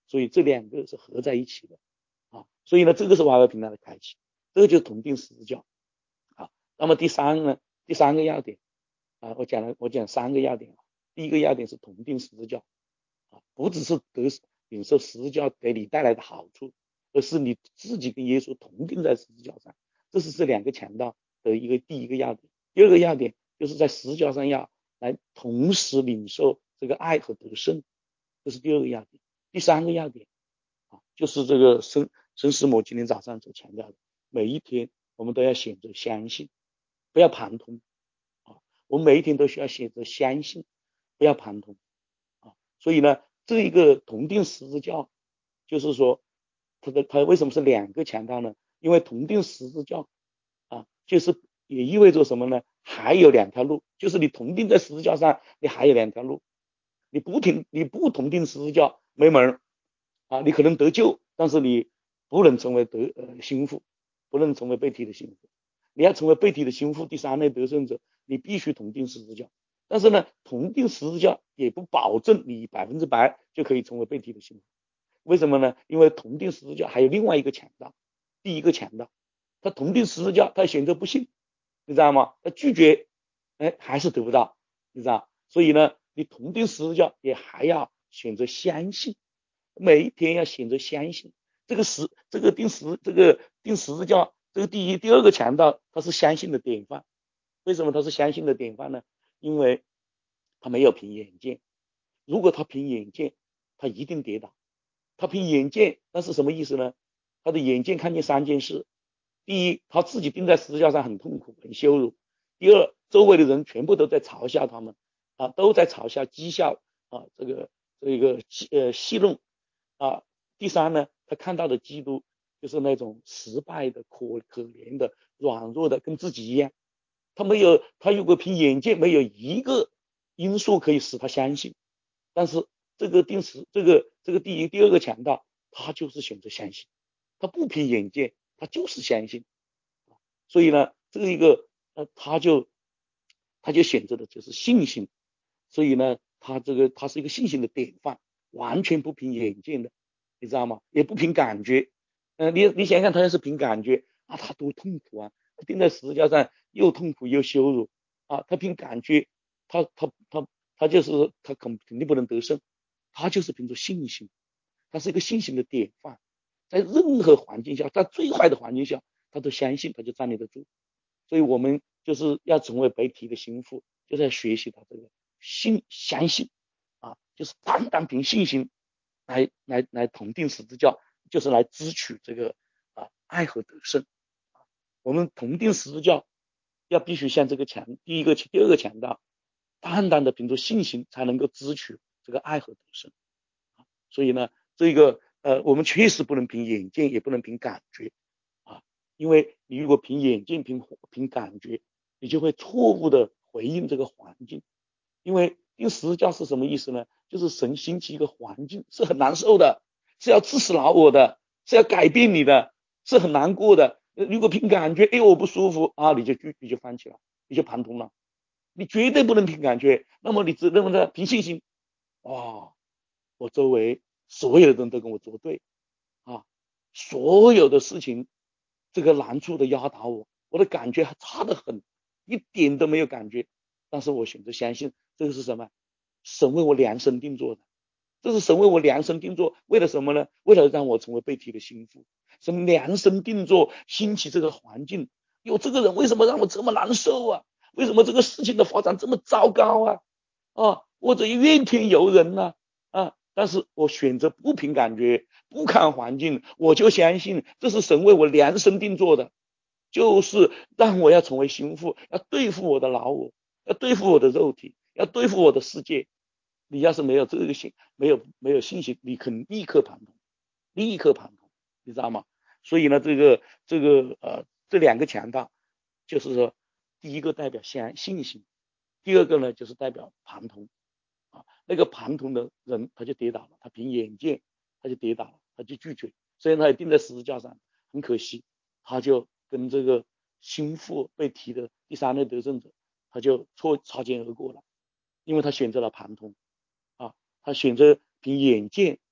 所以这两个是合在一起的啊。所以呢，这个是瓦尔平台的开启，这个就是同定十字架啊。那么第三呢，第三个要点啊，我讲了，我讲三个要点。第一个要点是同定十字架啊，不只是得领受十字架给你带来的好处，而是你自己跟耶稣同定在十字架上，这是这两个强调的一个第一个要点。第二个要点就是在十字架上要来同时领受这个爱和得胜，这是第二个要点。第三个要点啊，就是这个孙孙师母今天早上所强调的，每一天我们都要选择相信，不要旁通啊，我们每一天都需要选择相信，不要旁通啊。所以呢，这一个同定十字架，就是说它的它为什么是两个强调呢？因为同定十字架啊，就是也意味着什么呢？还有两条路，就是你同定在十字架上，你还有两条路。你不停你不同定十字架没门啊，你可能得救，但是你不能成为得呃心腹，不能成为被提的心腹。你要成为被提的心腹，第三类得胜者，你必须同定十字架。但是呢，同定十字架也不保证你百分之百就可以成为被提的心腹。为什么呢？因为同定十字架还有另外一个强大，第一个强大，他同定十字架，他选择不信，你知道吗？他拒绝，哎，还是得不到，你知道？所以呢，你同定十字架也还要选择相信，每一天要选择相信。这个十，这个定十，这个定十字架，这个第一、第二个强调，它是相信的典范。为什么它是相信的典范呢？因为他没有凭眼见，如果他凭眼见，他一定跌倒。他凭眼见，那是什么意思呢？他的眼见看见三件事：第一，他自己钉在十字架上很痛苦、很羞辱；第二，周围的人全部都在嘲笑他们啊，都在嘲笑、讥笑啊，这个这个呃戏弄啊；第三呢，他看到的基督就是那种失败的、可可怜的、软弱的，跟自己一样。他没有，他如果凭眼见，没有一个因素可以使他相信。但是这个定时，这个这个第一、第二个强调，他就是选择相信，他不凭眼见，他就是相信。所以呢，这个一个呃，他就他就选择的就是信心。所以呢，他这个他是一个信心的典范，完全不凭眼见的，你知道吗？也不凭感觉。呃，你你想想，他要是凭感觉啊，他多痛苦啊！他钉在十字架上又痛苦又羞辱啊！他凭感觉，他他他他就是他肯肯定不能得胜，他就是凭着信心，他是一个信心的典范，在任何环境下，在最坏的环境下，他都相信，他就站立得住。所以我们就是要成为被提的心腹，就是要学习他这个信相信啊，就是单单凭信心来来来同定十字架，就是来支取这个啊爱和得胜。我们同定十字架要必须像这个强，第一个第二个强调，单单的凭着信心才能够支取这个爱和得胜。所以呢，这个呃，我们确实不能凭眼见，也不能凭感觉啊，因为你如果凭眼见、凭凭感觉，你就会错误的回应这个环境。因为定十字架是什么意思呢？就是神兴起一个环境，是很难受的，是要致死老我的，是要改变你的，是很难过的。如果凭感觉，哎，我不舒服啊，你就你就放弃了，你就旁通了。你绝对不能凭感觉，那么你只能呢凭信心。哇，我周围所有的人都跟我作对啊，所有的事情这个难处的压倒我，我的感觉还差得很，一点都没有感觉。但是我选择相信，这个是什么？神为我量身定做的，这是神为我量身定做，为了什么呢？为了让我成为被提的心腹。神量身定做，兴起这个环境。有这个人为什么让我这么难受啊？为什么这个事情的发展这么糟糕啊？啊，我这怨天尤人呢、啊？啊，但是我选择不凭感觉，不看环境，我就相信这是神为我量身定做的，就是让我要成为心腹，要对付我的老我，要对付我的肉体，要对付我的世界。你要是没有这个信，没有没有信心，你肯立刻旁通，立刻旁通，你知道吗？所以呢，这个这个呃这两个强大，就是说，第一个代表相信心，第二个呢就是代表旁通啊。那个旁通的人他就跌倒了，他凭眼见他就跌倒了，他就拒绝，虽然他也钉在十字架上，很可惜，他就跟这个心腹被提的第三类得胜者，他就错擦肩而过了，因为他选择了旁通。啊，他选择凭眼见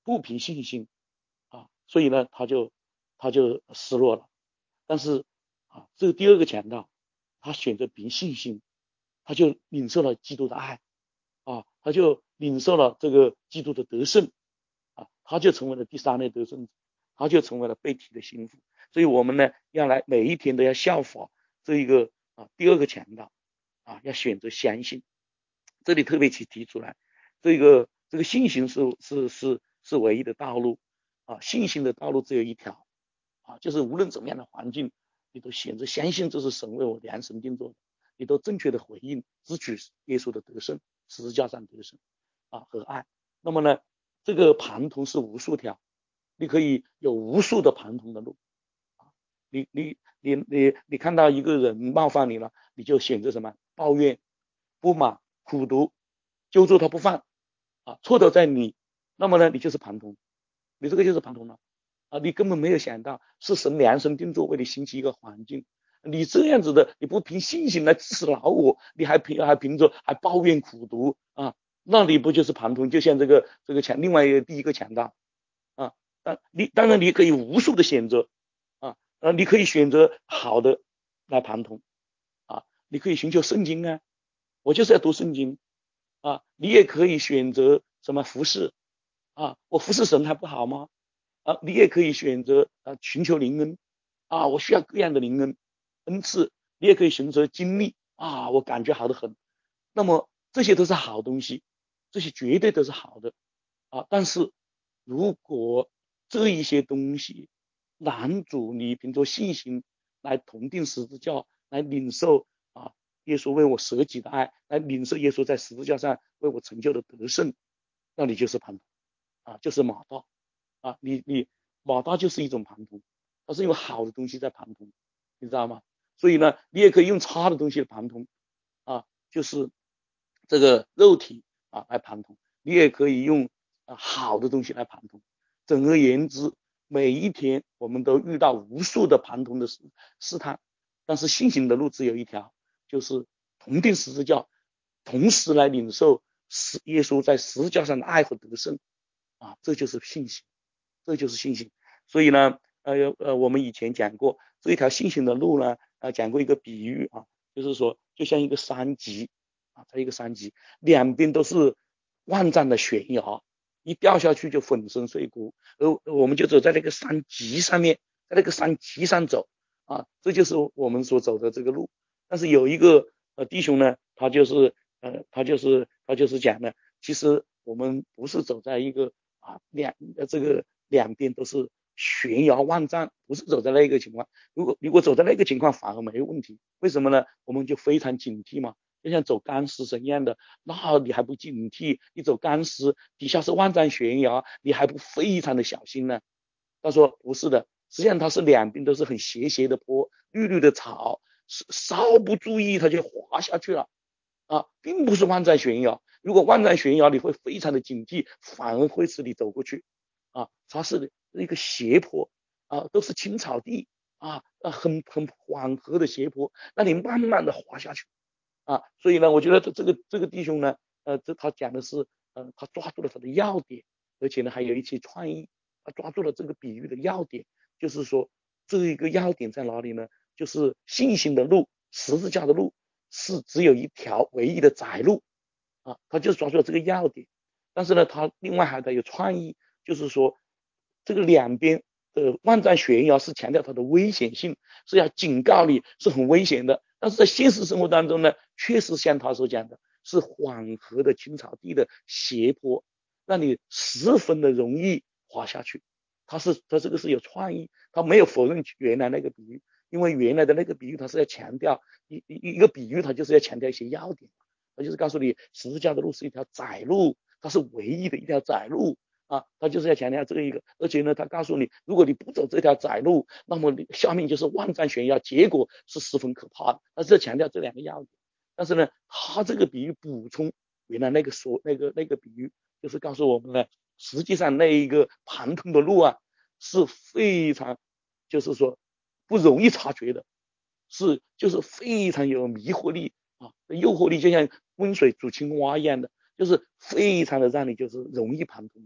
不凭信心啊，所以呢他就他就失落了。但是啊，这个第二个强盗，他选择凭信心，他就领受了基督的爱啊，他就领受了这个基督的得胜啊，他就成为了第三类得胜者，他就成为了被提的心腹。所以我们呢要来每一天都要效法这一个啊第二个强盗啊，要选择相信。这里特别去提出来，这个这个信心是是是是唯一的道路啊，信心的道路只有一条啊，就是无论怎么样的环境，你都选择相信这是神为我量身定做的，你都正确的回应，支取耶稣的得胜，十字架上得胜啊和爱。那么呢，这个旁通是无数条，你可以有无数的旁通的路啊。你你你你你看到一个人冒犯你了，你就选择什么？抱怨、不满、苦毒，揪住他不放啊，错都在你。那么呢，你就是旁通，你这个就是旁通了啊，你根本没有想到是神量身定做为你兴起一个环境。你这样子的，你不凭信心来支持老我，你还凭还凭着还抱怨苦毒啊，那你不就是旁通？就像这个这个强另外一个第一个强盗啊，但你当然你可以无数的选择啊，呃，你可以选择好的来旁通啊，你可以寻求圣经啊，我就是要读圣经啊，你也可以选择什么服侍啊，我服侍神还不好吗？啊，你也可以选择啊寻求灵恩啊，我需要各样的灵恩恩赐，你也可以寻求经历啊，我感觉好得很。那么这些都是好东西，这些绝对都是好的啊。但是如果这一些东西拦阻你凭着信心来同定十字架，来领受啊耶稣为我舍己的爱，来领受耶稣在十字架上为我成就的得胜，那你就是旁啊，就是马道啊，你你马道就是一种旁通，它是用好的东西在旁通，你知道吗？所以呢，你也可以用差的东西来旁通啊，就是这个肉体啊来旁通，你也可以用啊好的东西来旁通。总而言之，每一天我们都遇到无数的旁通的试试探，但是信心的路只有一条，就是同定十字架，同时来领受耶稣在十字架上的爱和得胜啊，这就是信心，这就是信心。所以呢，呃呃，我们以前讲过这一条信心的路呢，呃，讲过一个比喻啊，就是说就像一个山脊啊，在一个山脊，两边都是万丈的悬崖，一掉下去就粉身碎骨，而我们就走在那个山脊上面，在那个山脊上走啊，这就是我们所走的这个路。但是有一个呃弟兄呢，他就是呃他就是他就是讲呢，其实我们不是走在一个啊两呃这个两边都是悬崖万丈，不是走在那个情况。如果如果走在那个情况反而没问题，为什么呢？我们就非常警惕嘛，就像走干石绳一样的，那你还不警惕？你走干石底下是万丈悬崖，你还不非常的小心呢？他说不是的，实际上它是两边都是很斜斜的坡，绿绿的草，稍不注意它就滑下去了啊，并不是万丈悬崖。如果万丈悬崖，你会非常的警惕，反而会使你走过去啊。它是一个斜坡啊，都是青草地啊，很很缓和的斜坡，那你慢慢的滑下去啊。所以呢，我觉得这这个这个弟兄呢，呃，这他讲的是，呃，他抓住了他的要点，而且呢还有一些创意，他抓住了这个比喻的要点，就是说这一个要点在哪里呢？就是信心的路，十字架的路是只有一条唯一的窄路啊，他就抓住了这个要点。但是呢，他另外还带有创意，就是说这个两边的万丈悬崖是强调它的危险性，是要警告你是很危险的。但是在现实生活当中呢，确实像他所讲的，是缓和的青草地的斜坡，让你十分的容易滑下去。他是他这个是有创意，他没有否认原来那个比喻，因为原来的那个比喻他是要强调一一一个比喻，他就是要强调一些要点，他就是告诉你十字架的路是一条窄路，它是唯一的一条窄路啊，他就是要强调这一个，而且呢，他告诉你，如果你不走这条窄路，那么你下面就是万丈悬崖，结果是十分可怕的。他是要强调这两个要点，但是呢，他这个比喻补充原来那个说那个那个比喻，就是告诉我们呢，实际上那一个盘通的路啊，是非常，就是说不容易察觉的，是就是非常有迷惑力啊，诱惑力就像温水煮青蛙一样的，就是非常的让你就是容易盘通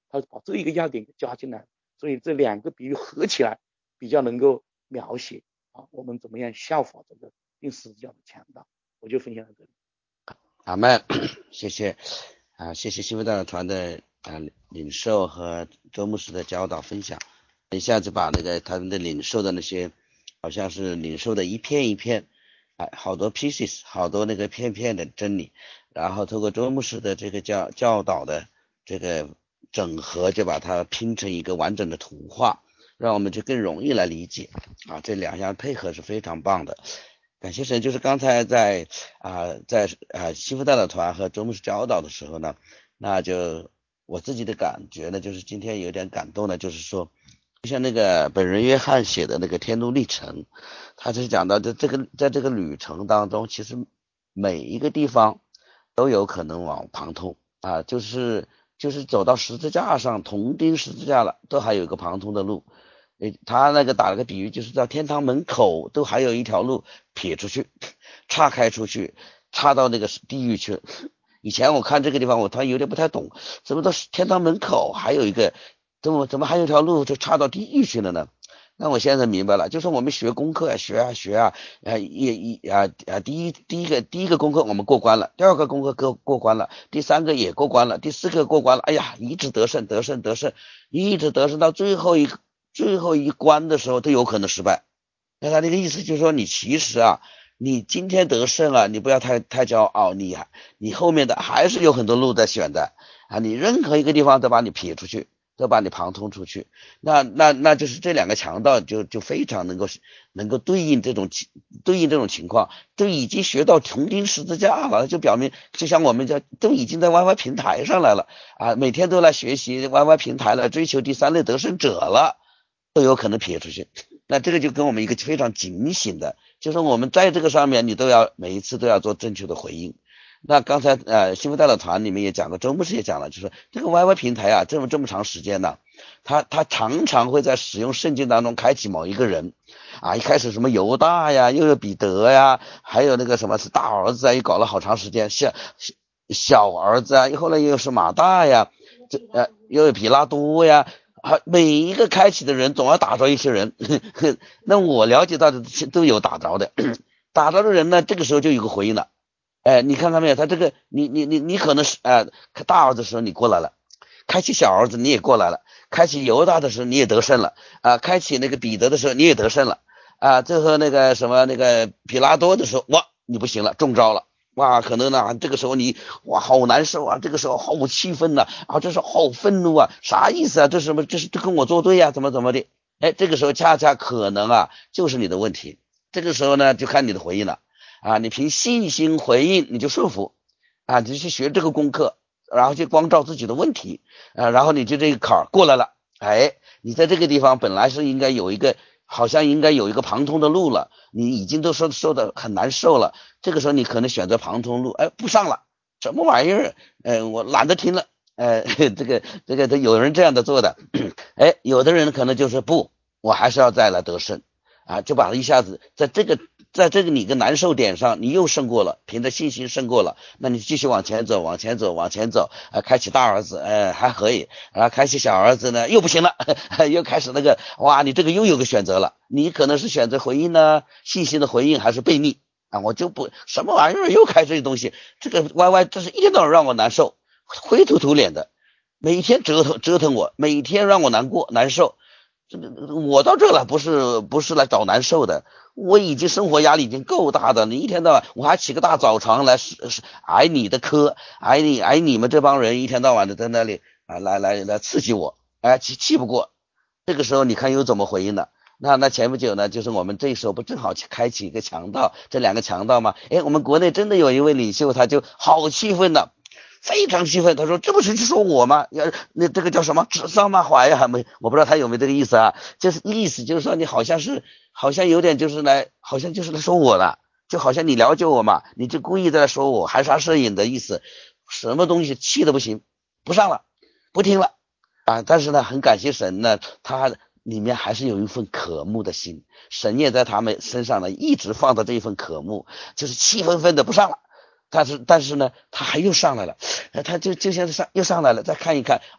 他把这一个要点加进来，所以这两个比喻合起来比较能够描写啊我们怎么样效法这个钉十字架的强盗。我就分享到这里。 阿们，谢谢啊，谢谢新闻大的团的啊领受和周牧师的教导分享，一下子把那个他们的领受的那些好像是领受的一片一片啊，好多 pieces， 好多那个片片的真理，然后透过周牧师的这个教教导的这个整合，就把它拼成一个完整的图画，让我们就更容易来理解啊，这两项配合是非常棒的。感谢神，就是刚才在啊、呃、在啊西夫大的团和周牧师教导的时候呢，那就我自己的感觉呢，就是今天有点感动呢，就是说就像那个本人约翰写的那个天路历程，他是讲到在这个在这个旅程当中，其实每一个地方都有可能往旁通啊，就是就是走到十字架上同钉十字架了，都还有一个旁通的路。他那个打了个比喻，就是到天堂门口都还有一条路撇出去，岔开出去，岔到那个地狱去。以前我看这个地方，我突然有点不太懂，怎么到天堂门口还有一个，怎么怎么还有一条路就岔到地狱去了呢？那我现在明白了，就是我们学功课啊，学啊学啊，啊也也啊啊，第一第一个第一个功课我们过关了，第二个功课过过关了，第三个也过关了，第四个过关了，哎呀，一直得胜得胜得胜，一直得胜到最后一个。最后一关的时候都有可能失败。那他那个意思就是说，你其实啊，你今天得胜了，你不要太太骄傲，你你后面的还是有很多路在选的啊，你任何一个地方都把你撇出去，都把你旁通出去。那那那就是这两个强盗就就非常能够能够对应这种对应这种情况，都已经学到同钉十字架了，就表明就像我们这都已经在 Y Y 平台上来了啊，每天都来学习 Y Y 平台了，追求第三类得胜者了。都有可能撇出去，那这个就跟我们一个非常警醒的，就是我们在这个上面，你都要每一次都要做正确的回应。那刚才呃新福大的团里面也讲过，周牧师也讲了，就是说这个 Y Y 平台啊，这么这么长时间呢，他他常常会在使用圣经当中开启某一个人啊，一开始什么犹大呀，又有彼得呀，还有那个什么是大儿子啊，又搞了好长时间，小小儿子啊，后来又是马大呀，这呃又有比拉多呀。啊，每一个开启的人总要打着一些人，呵呵，那我了解到的都有打着的，打着的人呢，这个时候就有个回应了。哎，你看到没有？他这个，你你你你可能是呃大儿子的时候你过来了，开启小儿子你也过来了，开启犹大的时候你也得胜了啊，开启那个彼得的时候你也得胜了啊，最后那个什么那个比拉多的时候，哇，你不行了，中招了。哇，可能呢，这个时候你哇好难受啊，这个时候好气愤呐、啊，啊，这是好愤怒啊，啥意思啊？这是什么？这是这跟我作对呀、啊？怎么怎么的？哎，这个时候恰恰可能啊，就是你的问题。这个时候呢，就看你的回应了啊，你凭信心回应，你就顺服啊，你就去学这个功课，然后去光照自己的问题啊，然后你就这个坎儿过来了。哎，你在这个地方本来是应该有一个。好像应该有一个旁通的路了，你已经都受受的很难受了，这个时候你可能选择旁通路，哎，不上了，什么玩意儿？呃，我懒得听了，呃，这个这个都有人这样的做的，哎，有的人可能就是不，我还是要再来得胜啊，就把一下子在这个在这个你个难受点上，你又胜过了，凭着信心胜过了，那你继续往前走，往前走，往前走，啊，开启大儿子，呃，还可以，啊，开启小儿子呢，又不行了，又开始那个，哇，你这个又有个选择了，你可能是选择回应呢，信心的回应还是悖逆啊？我就不什么玩意儿又开这些东西，这个 Y Y 这是一天到晚让我难受，灰头土脸的，每天折腾折腾我，每天让我难过难受。这个我到这了，不是不是来找难受的，我已经生活压力已经够大的，你一天到晚我还起个大早床来挨你的科，挨你挨你们这帮人一天到晚的在那里啊来来来刺激我，哎气气不过，这个时候你看又怎么回应了？那那前不久呢，就是我们这时候不正好去开启一个强盗，这两个强盗吗？哎，我们国内真的有一位领袖，他就好气愤的。非常气愤，他说这不是说我吗？要那这个叫什么指桑骂槐呀？没，我不知道他有没有这个意思啊？就是意思就是说你好像是好像有点就是来，好像就是来说我了，就好像你了解我嘛，你就故意在说我，含沙射影的意思，什么东西气得不行，不上了，不听了啊！但是呢，很感谢神呢，他里面还是有一份渴慕的心，神也在他们身上呢一直放到这一份渴慕，就是气愤愤的不上了。但是但是呢，他还又上来了，他就就像是上又上来了，再看一看，哎呦，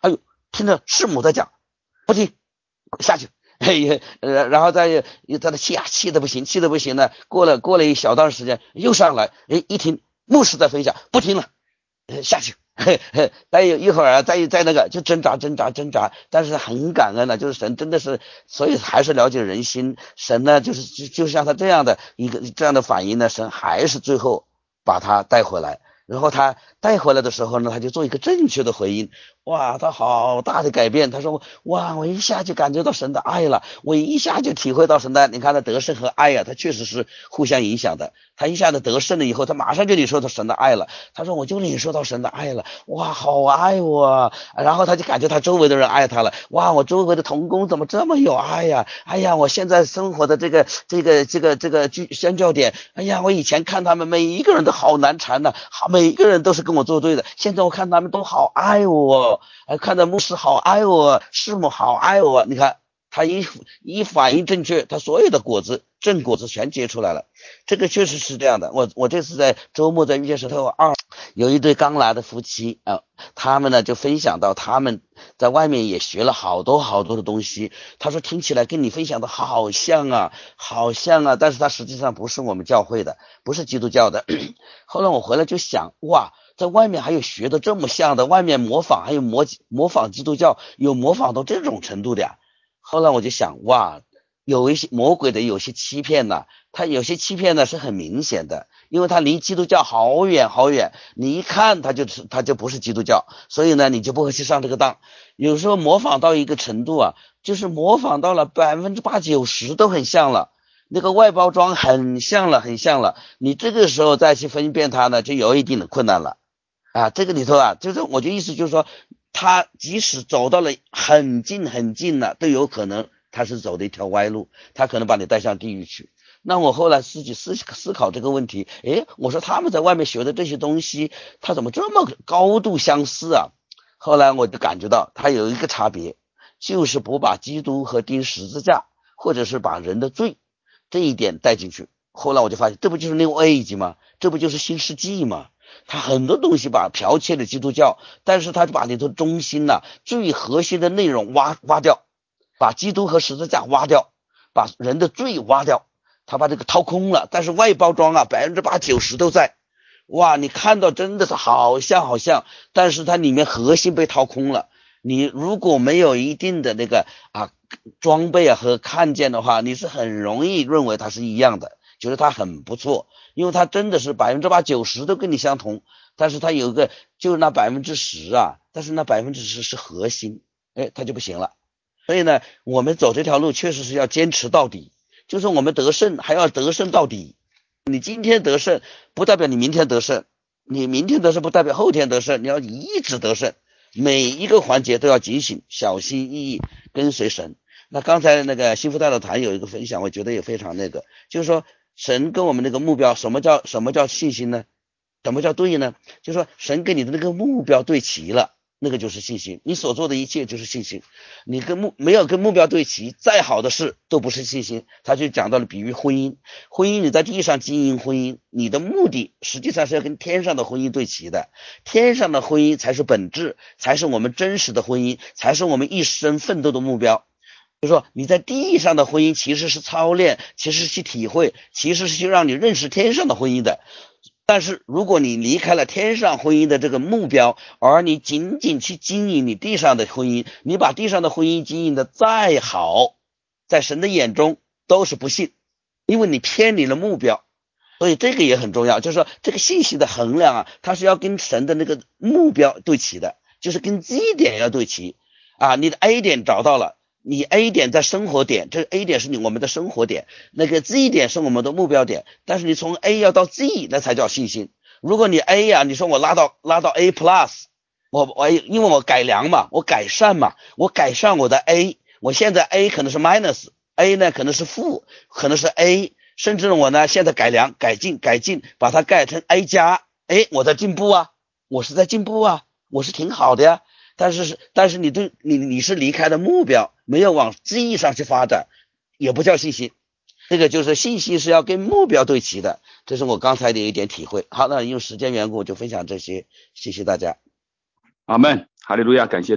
听着师母在讲，不听，下去。嘿，呃，然后再他的气啊，气的不行，气的不行呢。过了过了一小段时间，又上来，哎，一听牧师在分享，不听了，呃、下去。嘿嘿，再有一会儿啊，再再那个就挣扎挣扎挣扎，但是很感恩的，就是神真的是，所以还是了解人心。神呢，就是就就像他这样的一个这样的反应呢，神还是最后把他带回来。然后他带回来的时候呢，他就做一个正确的回应，哇，他好大的改变。他说，哇，我一下就感觉到神的爱了，我一下就体会到神的爱。你看他得胜和爱啊，他确实是互相影响的。他一下子得胜了以后，他马上就领受到神的爱了。他说，我就领受到神的爱了，哇，好爱我啊。然后他就感觉他周围的人爱他了，哇，我周围的同工怎么这么有爱呀、啊？哎呀，我现在生活的这个这个这个这个宣教点，哎呀，我以前看他们每一个人都好难缠的，好每一个人都是跟我作对的，现在我看他们都好爱我，哎，看到牧师好爱我，师母好爱我，你看他一一反应正确，他所有的果子正果子全结出来了。这个确实是这样的。我我这次在周末在遇见石头二有一对刚来的夫妻啊、呃，他们呢就分享到他们在外面也学了好多好多的东西。他说听起来跟你分享的好像啊，好像啊，但是他实际上不是我们教会的，不是基督教的。后来我回来就想，哇，在外面还有学的这么像的，外面模仿还有模模仿基督教，有模仿到这种程度的呀。后来我就想，哇，有一些魔鬼的有些欺骗呢，他有些欺骗呢是很明显的，因为他离基督教好远好远，你一看他就是他就不是基督教，所以呢你就不会去上这个当。有时候模仿到一个程度啊，就是模仿到了百分之八九十都很像了，那个外包装很像了很像了，你这个时候再去分辨它呢，就有一定的困难了啊。这个里头啊，就是我的意思就是说，他即使走到了很近很近了，都有可能他是走的一条歪路，他可能把你带向地狱去。那我后来自己思思考这个问题，诶，我说他们在外面学的这些东西，他怎么这么高度相似啊？后来我就感觉到他有一个差别，就是不把基督和钉十字架，或者是把人的罪这一点带进去。后来我就发现，这不就是 New Age 吗？这不就是新世纪吗？他很多东西把剽窃了基督教，但是他就把里头中心呐、啊、最核心的内容挖挖掉，把基督和十字架挖掉，把人的罪挖掉，他把这个掏空了，但是外包装啊百分之八九十都在。哇，你看到真的是好像好像，但是它里面核心被掏空了。你如果没有一定的那个啊装备啊和看见的话，你是很容易认为它是一样的，觉得它很不错，因为它真的是百分之八九十都跟你相同，但是它有一个就是那百分之十啊，但是那百分之十是核心，哎，它就不行了。所以呢，我们走这条路确实是要坚持到底，就是我们得胜还要得胜到底。你今天得胜不代表你明天得胜，你明天得胜不代表后天得胜，你要一直得胜，每一个环节都要警醒，小心翼翼跟随神。那刚才那个幸福大道坛有一个分享，我觉得也非常那个，就是说神跟我们那个目标，什么叫什么叫信心呢？什么叫对呢？就是说神跟你的那个目标对齐了，那个就是信心，你所做的一切就是信心。你跟目没有跟目标对齐，再好的事都不是信心。他就讲到了比喻婚姻，婚姻你在地上经营婚姻，你的目的实际上是要跟天上的婚姻对齐的，天上的婚姻才是本质，才是我们真实的婚姻，才是我们一生奋斗的目标。就是说你在地上的婚姻其实是操练，其实是去体会，其实是去让你认识天上的婚姻的。但是如果你离开了天上婚姻的这个目标，而你仅仅去经营你地上的婚姻，你把地上的婚姻经营的再好，在神的眼中都是不信，因为你偏离了目标。所以这个也很重要，就是说这个信息的衡量啊，它是要跟神的那个目标对齐的，就是跟 Z 点要对齐啊。你的 A 点找到了，你 A 点在生活点，这个 A 点是你我们的生活点，那个 Z 点是我们的目标点，但是你从 A 要到 Z 那才叫信心。如果你 A 呀、啊，你说我拉到拉到 A plus， 我我因为我改良嘛，我改善嘛，我改善我的 A， 我现在 A 可能是 minus， A 呢可能是负，可能是 A， 甚至我呢现在改良改进改进，把它改成 A 加，哎，我在进步啊，我是在进步啊，我是挺好的呀。但是但是你对你你是离开了目标，没有往 Z 上去发展，也不叫信心。这个就是信心是要跟目标对齐的，这是我刚才的一点体会。好，那因为时间缘故就分享这些，谢谢大家。 阿们，哈利路亚，感谢主。谢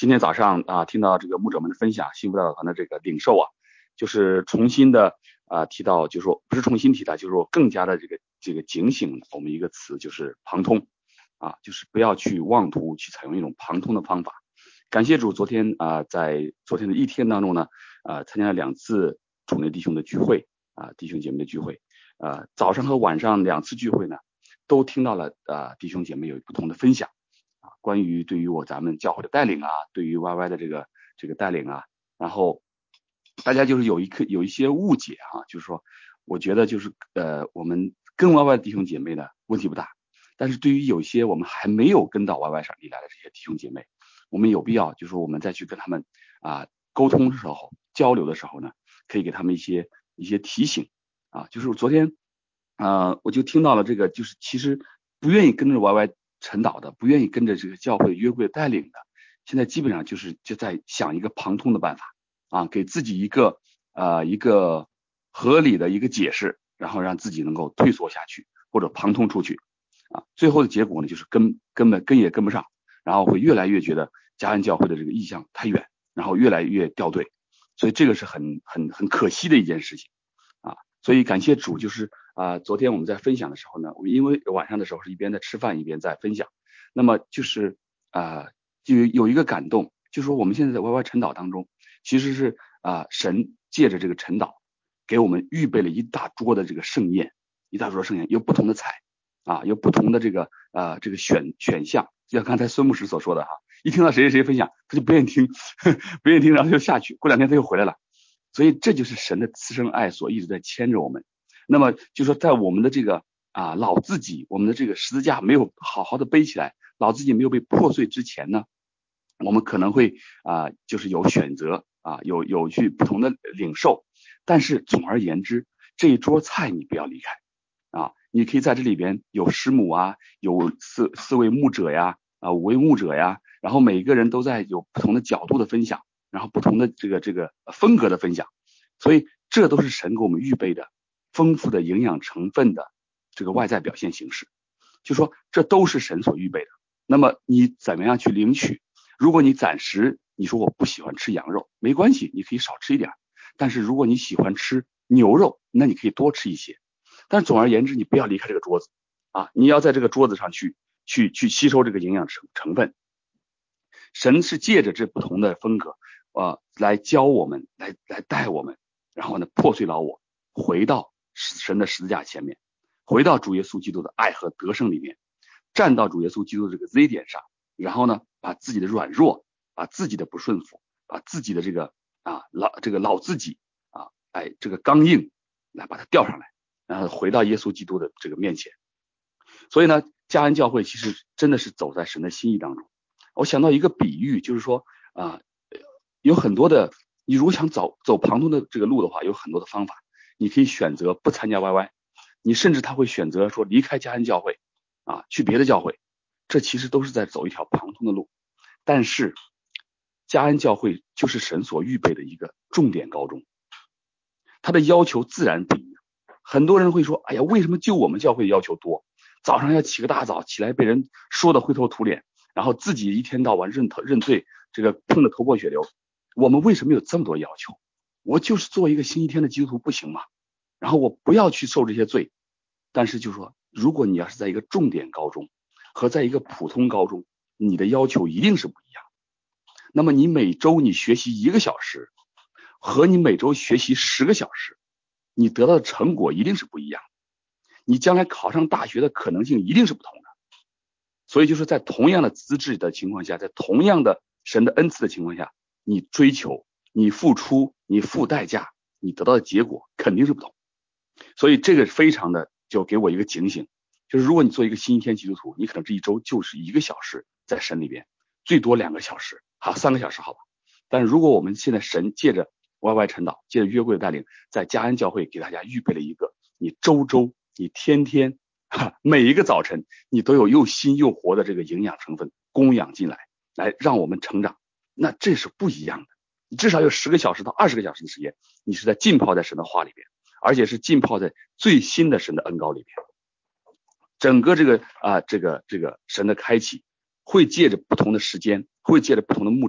今天早上啊，听到这个牧者们的分享，幸福代祷团的这个领受啊，就是重新的啊提到，就是说不是重新提到，就是说更加的这个这个警醒我们一个词，就是旁通啊，就是不要去妄图去采用一种旁通的方法。感谢主，昨天啊，在昨天的一天当中呢，啊，参加了两次主内弟兄的聚会啊，弟兄姐妹的聚会，啊，早上和晚上两次聚会呢，都听到了啊弟兄姐妹有不同的分享啊，关于对于我咱们教会的带领啊，对于 Y Y 的这个这个带领啊，然后大家就是有一个有一些误解啊，就是说，我觉得就是呃，我们跟 Y Y 的弟兄姐妹呢问题不大，但是对于有些我们还没有跟到 Y Y 上里来的这些弟兄姐妹，我们有必要就是说我们再去跟他们啊沟通的时候交流的时候呢，可以给他们一些一些提醒啊，就是昨天啊、呃、我就听到了这个，就是其实不愿意跟着 Y Y 晨祷的，不愿意跟着这个教会约柜带领的，现在基本上就是就在想一个旁通的办法啊，给自己一个呃一个合理的一个解释，然后让自己能够退缩下去或者旁通出去啊，最后的结果呢就是跟根本跟也跟不上，然后会越来越觉得嘉恩教会的这个意向太远，然后越来越掉队，所以这个是很很很可惜的一件事情啊。所以感谢主，就是啊、呃，昨天我们在分享的时候呢，我们因为晚上的时候是一边在吃饭一边在分享，那么就是啊、呃，就有一个感动，就是说我们现在在 Y Y 晨祷当中，其实是啊、呃，神借着这个晨祷给我们预备了一大桌的这个盛宴，一大桌盛宴有不同的菜啊，有不同的这个呃这个选选项，就像刚才孙牧师所说的哈，一听到谁谁谁分享，他就不愿意听，不愿意听，然后就下去，过两天他又回来了。所以这就是神的慈生爱所一直在牵着我们。那么就说在我们的这个啊老自己，我们的这个十字架没有好好的背起来，老自己没有被破碎之前呢，我们可能会啊就是有选择啊有有去不同的领受，但是总而言之，这一桌菜你不要离开啊，你可以在这里边有师母啊，有四四位牧者呀啊五位牧者呀，然后每个人都在有不同的角度的分享，然后不同的这个这个风格的分享，所以这都是神给我们预备的丰富的营养成分的这个外在表现形式，就说这都是神所预备的。那么你怎么样去领取？如果你暂时你说我不喜欢吃羊肉，没关系，你可以少吃一点。但是如果你喜欢吃牛肉，那你可以多吃一些。但是总而言之，你不要离开这个桌子啊，你要在这个桌子上去去去吸收这个营养成成分。神是借着这不同的风格呃，来教我们，来来带我们，然后呢，破碎老我，回到神的十字架前面，回到主耶稣基督的爱和得胜里面，站到主耶稣基督的这个 Z 点上，然后呢，把自己的软弱，把自己的不顺服，把自己的这个啊老这个老自己啊，哎这个刚硬，来把它吊上来，然后回到耶稣基督的这个面前。所以呢，嘉恩教会其实真的是走在神的心意当中。我想到一个比喻，就是说啊。有很多的，你如果想走走旁通的这个路的话，有很多的方法，你可以选择不参加 Y Y， 你甚至他会选择说离开嘉恩教会啊，去别的教会，这其实都是在走一条旁通的路。但是嘉恩教会就是神所预备的一个重点高中，他的要求自然不一样。很多人会说，哎呀，为什么就我们教会要求多？早上要起个大早，起来被人说的灰头土脸，然后自己一天到晚认头认罪，这个碰得头破血流。我们为什么有这么多要求？我就是做一个星期天的基督徒不行吗？然后我不要去受这些罪。但是就说，如果你要是在一个重点高中和在一个普通高中，你的要求一定是不一样。那么你每周你学习一个小时和你每周学习十个小时，你得到的成果一定是不一样的，你将来考上大学的可能性一定是不同的。所以就是在同样的资质的情况下，在同样的神的恩赐的情况下，你追求，你付出，你付代价，你得到的结果肯定是不同。所以这个非常的就给我一个警醒，就是如果你做一个星期天基督徒，你可能这一周就是一个小时在神里边，最多两个小时，好三个小时好吧。但是如果我们现在神借着 Y Y 晨祷，借着约柜的带领，在嘉恩教会给大家预备了一个你周周你天天哈每一个早晨你都有又新又活的这个营养成分供养进来，来让我们成长，那这是不一样的。你至少有十个小时到二十个小时的时间，你是在浸泡在神的话里边，而且是浸泡在最新的神的恩膏里边。整个这个啊、呃、这个这个神的开启会借着不同的时间，会借着不同的牧者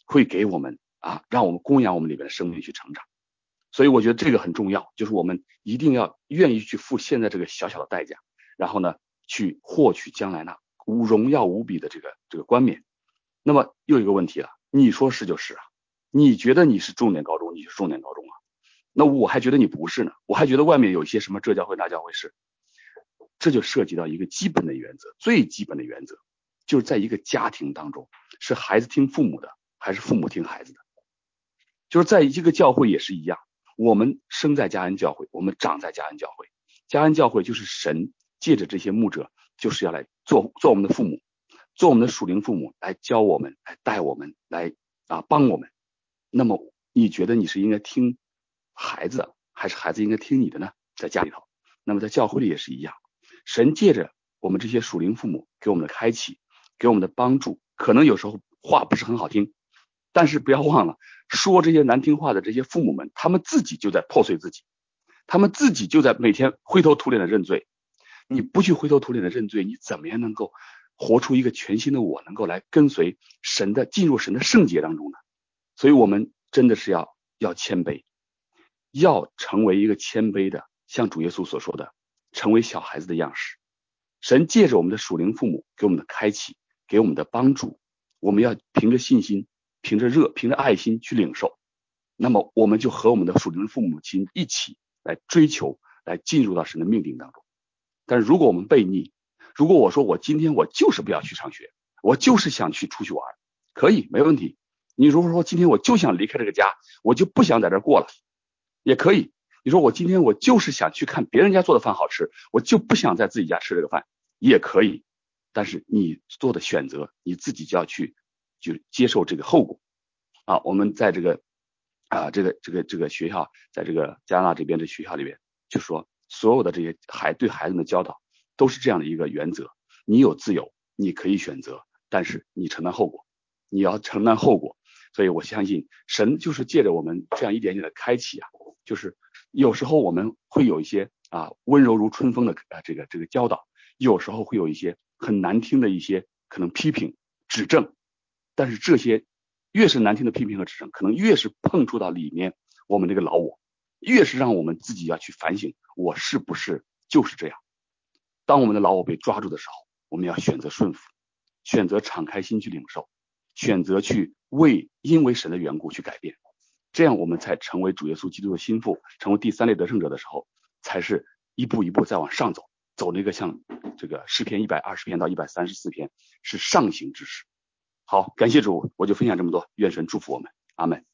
会给我们啊，让我们供养我们里边的生命去成长。所以我觉得这个很重要，就是我们一定要愿意去付现在这个小小的代价，然后呢，去获取将来那无荣耀无比的这个这个冠冕。那么又有一个问题了，你说是就是啊，你觉得你是重点高中，你是重点高中啊，那我还觉得你不是呢，我还觉得外面有一些什么这教会那教会是。这就涉及到一个基本的原则，最基本的原则就是在一个家庭当中，是孩子听父母的还是父母听孩子的。就是在一个教会也是一样，我们生在嘉恩教会，我们长在嘉恩教会，嘉恩教会就是神借着这些牧者，就是要来做做我们的父母，做我们的属灵父母，来教我们，来带我们，来啊帮我们。那么你觉得你是应该听孩子的，还是孩子应该听你的呢？在家里头，那么在教会里也是一样，神借着我们这些属灵父母给我们的开启，给我们的帮助，可能有时候话不是很好听，但是不要忘了，说这些难听话的这些父母们，他们自己就在破碎自己，他们自己就在每天灰头土脸的认罪。你不去灰头土脸的认罪，你怎么样能够活出一个全新的我，能够来跟随神的，进入神的圣洁当中呢？所以我们真的是要要谦卑，要成为一个谦卑的，像主耶稣所说的，成为小孩子的样式。神借着我们的属灵父母给我们的开启，给我们的帮助，我们要凭着信心，凭着热，凭着爱心去领受。那么我们就和我们的属灵父母亲一起来追求，来进入到神的命令当中。但是如果我们悖逆，如果我说我今天我就是不要去上学，我就是想去出去玩，可以，没问题。你如果说今天我就想离开这个家，我就不想在这儿过了，也可以。你说我今天我就是想去看别人家做的饭好吃，我就不想在自己家吃这个饭，也可以。但是你做的选择，你自己就要去就接受这个后果啊。我们在这个啊这个这个这个学校，在这个加拿大这边的学校里边，就说所有的这些孩对孩子们的教导都是这样的一个原则：你有自由，你可以选择，但是你承担后果，你要承担后果。所以我相信神就是借着我们这样一点点的开启啊，就是有时候我们会有一些啊温柔如春风的啊这个这个教导，有时候会有一些很难听的一些可能批评指正，但是这些越是难听的批评和指正，可能越是碰触到里面我们这个老我，越是让我们自己要去反省，我是不是就是这样。当我们的老我被抓住的时候，我们要选择顺服，选择敞开心去领受，选择去为因为神的缘故去改变，这样我们才成为主耶稣基督的心腹，成为第三类得胜者的时候，才是一步一步再往上走，走那个像这个诗篇一百二十篇到一百三十四篇是上行之时。好，感谢主，我就分享这么多，愿神祝福我们，阿们。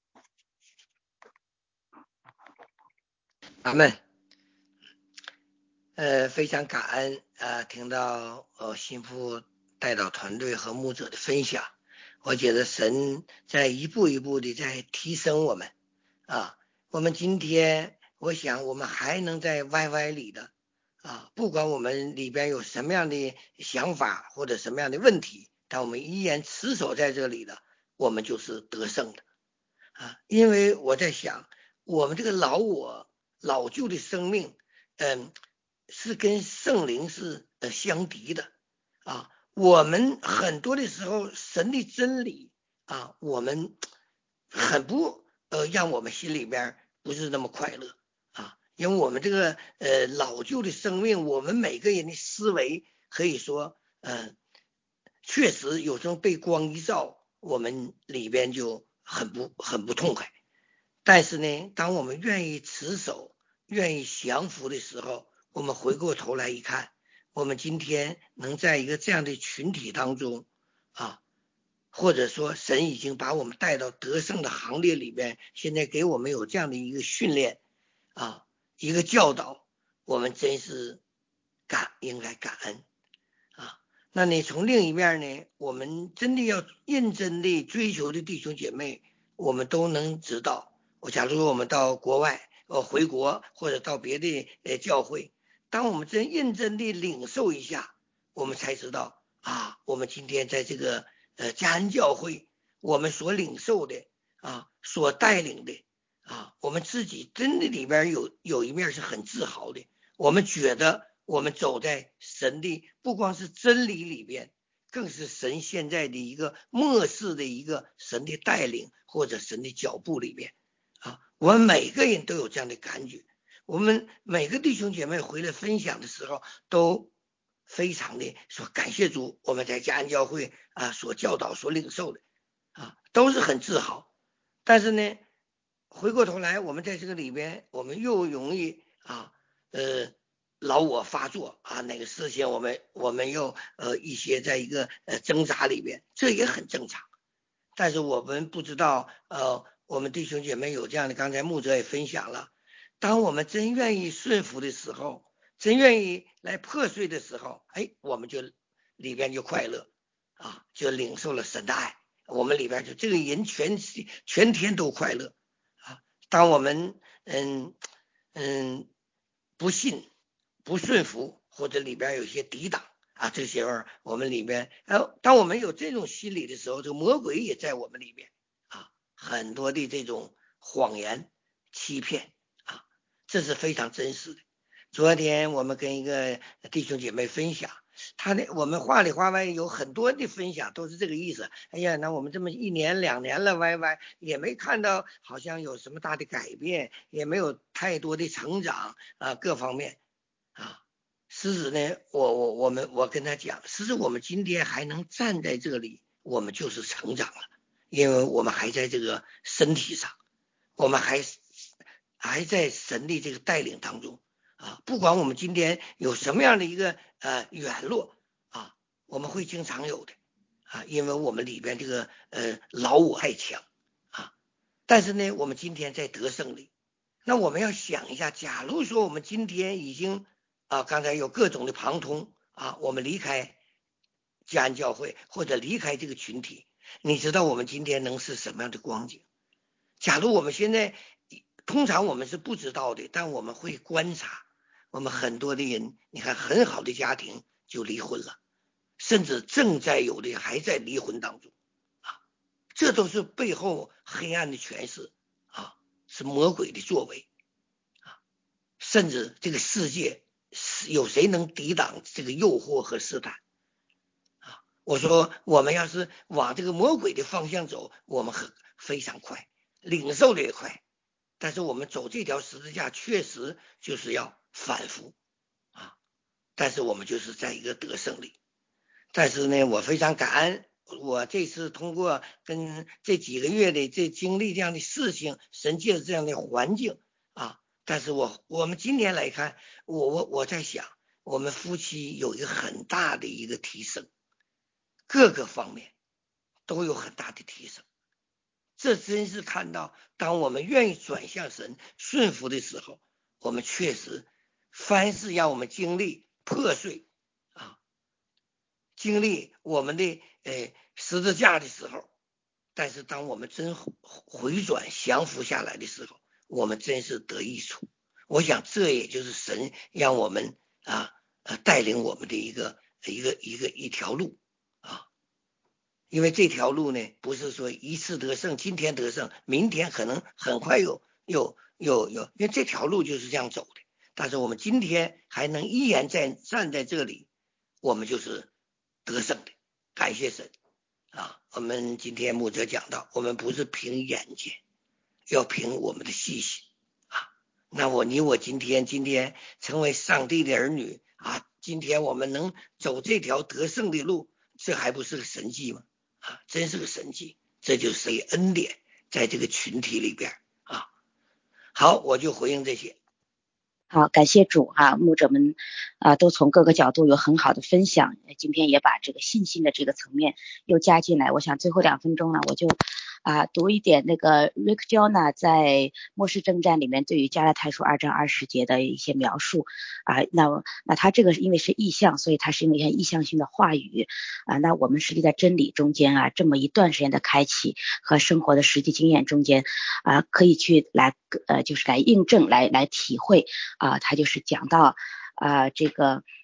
阿们。呃，非常感恩呃，听到呃心腹代祷团队和牧者的分享，我觉得神在一步一步的在提升我们啊。我们今天，我想我们还能在 Y Y 里的啊，不管我们里边有什么样的想法或者什么样的问题，但我们依然持守在这里的，我们就是得胜的啊。因为我在想，我们这个老我老旧的生命，嗯。是跟圣灵是呃相敌的啊。我们很多的时候神的真理啊，我们很不呃让我们心里边不是那么快乐啊，因为我们这个呃老旧的生命，我们每个人的思维可以说呃确实有时候被光一照，我们里边就很不很不痛快。但是呢，当我们愿意持守，愿意降服的时候，我们回过头来一看，我们今天能在一个这样的群体当中啊，或者说神已经把我们带到得胜的行列里边，现在给我们有这样的一个训练啊，一个教导，我们真是感应该感恩啊。那你从另一面呢，我们真的要认真的追求的弟兄姐妹，我们都能知道，我假如说我们到国外呃回国或者到别的呃教会，当我们真认真的领受一下，我们才知道啊，我们今天在这个呃嘉恩教会，我们所领受的啊，所带领的啊，我们自己真的里边有有一面是很自豪的。我们觉得我们走在神的不光是真理里边， 更是神现在的一个末世的一个神的带领或者神的脚步里面啊，我们每个人都有这样的感觉。我们每个弟兄姐妹回来分享的时候都非常的说感谢主，我们在嘉安教会啊所教导所领受的啊都是很自豪。但是呢回过头来我们在这个里边我们又容易啊呃老我发作啊，哪个事情我们我们又呃一些在一个呃挣扎里边，这也很正常。但是我们不知道呃我们弟兄姐妹有这样的，刚才牧者也分享了，当我们真愿意顺服的时候，真愿意来破碎的时候，哎，我们就里边就快乐啊，就领受了神的爱，我们里边就这个人全全天都快乐啊。当我们嗯嗯不信不顺服，或者里边有些抵挡啊，这些玩意儿我们里边，呃，当我们有这种心理的时候，这个魔鬼也在我们里边啊，很多的这种谎言欺骗啊，这是非常真实的。昨天我们跟一个弟兄姐妹分享，他的我们话里话外有很多的分享都是这个意思。哎呀，那我们这么一年两年了，歪歪也没看到好像有什么大的改变，也没有太多的成长啊，各方面啊。实质呢，我我我们我跟他讲，实质我们今天还能站在这里，我们就是成长了，因为我们还在这个身体上，我们还还在神的这个带领当中啊。不管我们今天有什么样的一个呃软弱啊，我们会经常有的啊，因为我们里边这个呃老我太强啊。但是呢，我们今天在得胜里，那我们要想一下，假如说我们今天已经啊，刚才有各种的旁通啊，我们离开嘉安教会或者离开这个群体，你知道我们今天能是什么样的光景？假如我们现在通常我们是不知道的，但我们会观察，我们很多的人，你看很好的家庭就离婚了，甚至正在有的还在离婚当中啊，这都是背后黑暗的权势啊，是魔鬼的作为啊，甚至这个世界有谁能抵挡这个诱惑和试探啊？我说我们要是往这个魔鬼的方向走，我们很非常快，领受的也快，但是我们走这条十字架确实就是要反复啊，但是我们就是在一个得胜里。但是呢，我非常感恩，我这次通过跟这几个月的这经历这样的事情，神借着这样的环境啊，但是我我们今天来看，我我我在想，我们夫妻有一个很大的一个提升，各个方面都有很大的提升。这真是看到，当我们愿意转向神、顺服的时候，我们确实凡事让我们经历破碎啊，经历我们的呃十字架的时候，但是当我们真回转降服下来的时候，我们真是得益处。我想这也就是神让我们啊呃带领我们的一个一个一个一条路啊。因为这条路呢，不是说一次得胜，今天得胜，明天可能很快又又又又，因为这条路就是这样走的。但是我们今天还能依然在站在这里，我们就是得胜的，感谢神啊！我们今天牧者讲到，我们不是凭眼见，要凭我们的信心啊。那我你我今天今天成为上帝的儿女啊，今天我们能走这条得胜的路，这还不是个神迹吗？啊，真是个神迹，这就是谁恩典在这个群体里边啊。好，我就回应这些。 好，感谢主啊，牧者们啊，都从各个角度有很好的分享，今天也把这个信心的这个层面又加进来。我想最后两分钟呢，我就啊读一点那个 Rick Joyner 在末世征战里面对于加拉太书二章二十节的一些描述啊。那那他这个因为是意象，所以他是用一些意象性的话语啊。那我们实际在真理中间啊，这么一段时间的开启和生活的实际经验中间啊，可以去来呃就是来印证来来体会。啊，他就是讲到啊、呃，这个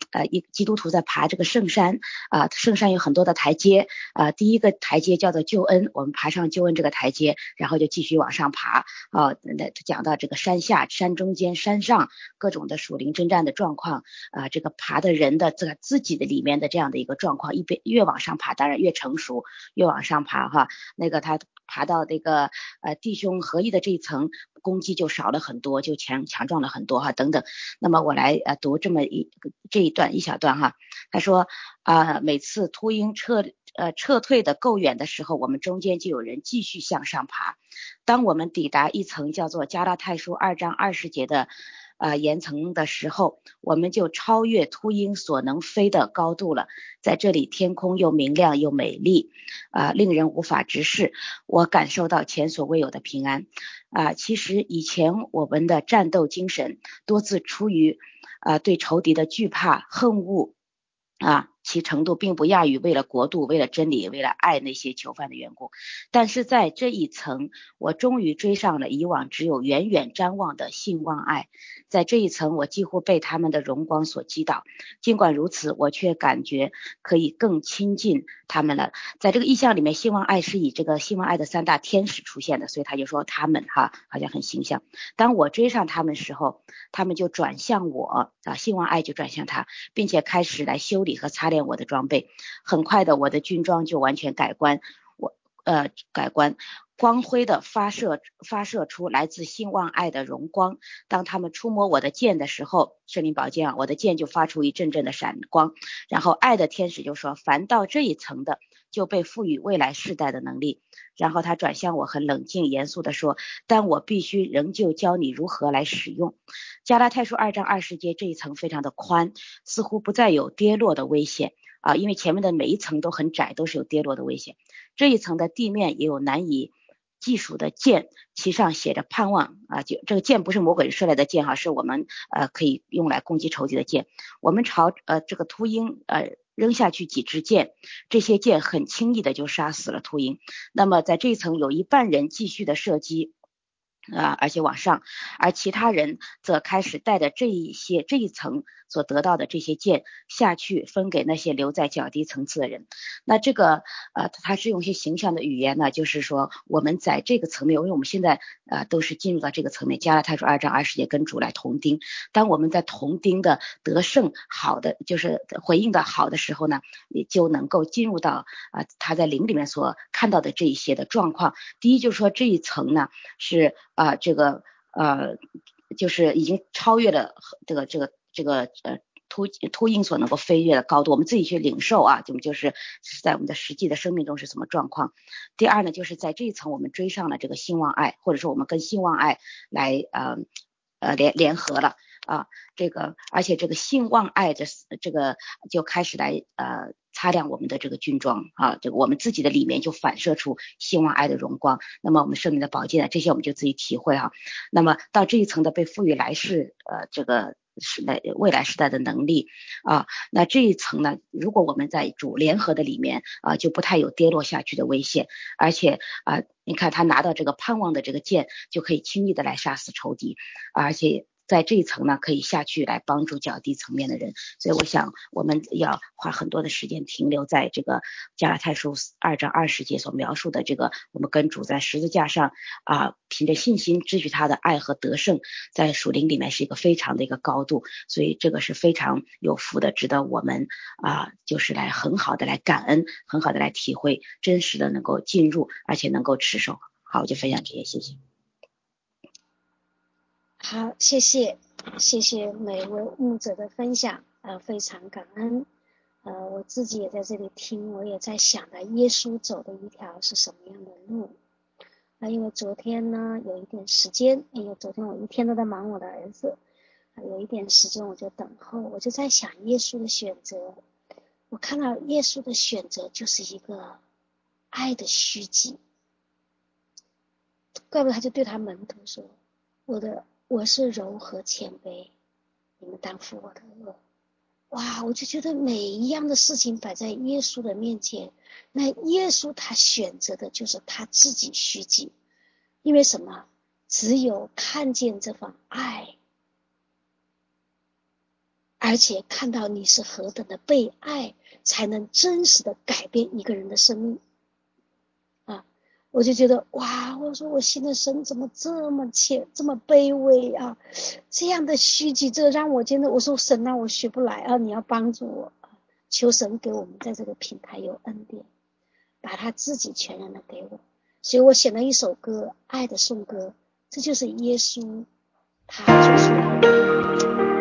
呃一基督徒在爬这个圣山啊、呃，圣山有很多的台阶啊、呃，第一个台阶叫做救恩，我们爬上救恩这个台阶，然后就继续往上爬啊。那讲到这个山下、山中间、山上各种的属灵征战的状况啊、呃，这个爬的人的这个自己的里面的这样的一个状况，一边越往上爬，当然越成熟，越往上爬哈，那个他爬到那个呃弟兄合一的这一层，攻击就少了很多，就强强壮了很多哈等等。那么我来呃读这么一这一段一小段哈，他说啊、呃、每次秃鹰撤呃撤退的够远的时候，我们中间就有人继续向上爬。当我们抵达一层叫做加拉太书二章二十节的呃岩层的时候，我们就超越秃鹰所能飞的高度了。在这里天空又明亮又美丽啊、呃，令人无法直视。我感受到前所未有的平安啊、呃！其实以前我们的战斗精神多次出于啊、呃、对仇敌的惧怕恨恶啊，其程度并不亚于为了国度、为了真理、为了爱那些囚犯的缘故。但是在这一层，我终于追上了以往只有远远瞻望的信望爱。在这一层，我几乎被他们的荣光所击倒。尽管如此，我却感觉可以更亲近他们了。在这个意象里面，信望爱是以这个信望爱的三大天使出现的，所以他就说他们哈，好像很形象。当我追上他们时候，他们就转向我啊，信望爱就转向他，并且开始来修理和擦练我的装备。很快的，我的军装就完全改观，我呃改观。光辉的发射发射出来自信望爱的荣光。当他们触摸我的剑的时候，圣灵宝剑啊，我的剑就发出一阵阵的闪光。然后爱的天使就说，凡到这一层的就被赋予未来世代的能力。然后他转向我，很冷静严肃的说，但我必须仍旧教你如何来使用。加拉太书二章二十节这一层非常的宽，似乎不再有跌落的危险啊，因为前面的每一层都很窄，都是有跌落的危险。这一层的地面也有难以技术的剑，其上写着盼望啊，就这个剑不是魔鬼射来的剑哈，是我们呃可以用来攻击仇敌的剑。我们朝呃这个秃鹰呃扔下去几支箭，这些箭很轻易的就杀死了秃鹰。那么在这一层有一半人继续的射击啊，而且往上，而其他人则开始带着这一些这一层所得到的这些剑下去分给那些留在较低层次的人。那这个呃，他是用一些形象的语言呢，就是说我们在这个层面，因为我们现在呃都是进入到这个层面，加拉太书二章二十节跟主来同钉。当我们在同钉的得胜好的，就是回应的好的时候呢，也就能够进入到啊、呃、他在灵里面所看到的这一些的状况。第一就是说这一层呢是啊、呃、这个呃就是已经超越了这个这个这个呃秃秃鹰所能够飞跃的高度，我们自己去领受啊，就就是在我们的实际的生命中是什么状况。第二呢，就是在这一层我们追上了这个信望爱，或者说我们跟信望爱来呃呃联联合了啊，这个而且这个信望爱这这个就开始来呃擦亮我们的这个军装啊，这个我们自己的里面就反射出信望爱的荣光。那么我们生命的宝剑这些我们就自己体会啊。那么到这一层的被赋予来世呃这个时代未来时代的能力啊，那这一层呢，如果我们在主联合的里面啊，就不太有跌落下去的危险，而且啊，你看他拿到这个盼望的这个剑，就可以轻易的来杀死仇敌，而且在这一层呢，可以下去来帮助较低层面的人。所以我想我们要花很多的时间停留在这个加拉太书二章二十节所描述的这个我们跟主在十字架上啊，凭着信心支取他的爱和得胜，在属灵里面是一个非常的一个高度。所以这个是非常有福的，值得我们啊，就是来很好的来感恩，很好的来体会，真实的能够进入，而且能够持守。好，我就分享这些，谢谢。 好，谢谢，谢谢每位牧者的分享，呃，非常感恩。呃，我自己也在这里听，我也在想着耶稣走的一条是什么样的路。那、呃、因为昨天呢有一点时间，因为昨天我一天都在忙我的儿子，呃、有一点时间我就等候，我就在想耶稣的选择。我看到耶稣的选择就是一个爱的虚己，怪不得他就对他门徒说，我的我是柔和谦卑，你们当负我的恶。哇，我就觉得每一样的事情摆在耶稣的面前，那耶稣他选择的就是他自己虚己。因为什么？只有看见这份爱， 而且看到你是何等的被爱，才能真实的改变一个人的生命啊！我就觉得哇，我说我信的神怎么这么浅，这么卑微啊，这样的虚己，这让我真的，我说神啊，我学不来啊，你要帮助我，求神给我们在这个平台有恩典，把他自己全然的给我。所以我写了一首歌，爱的颂歌，这就是耶稣，他就是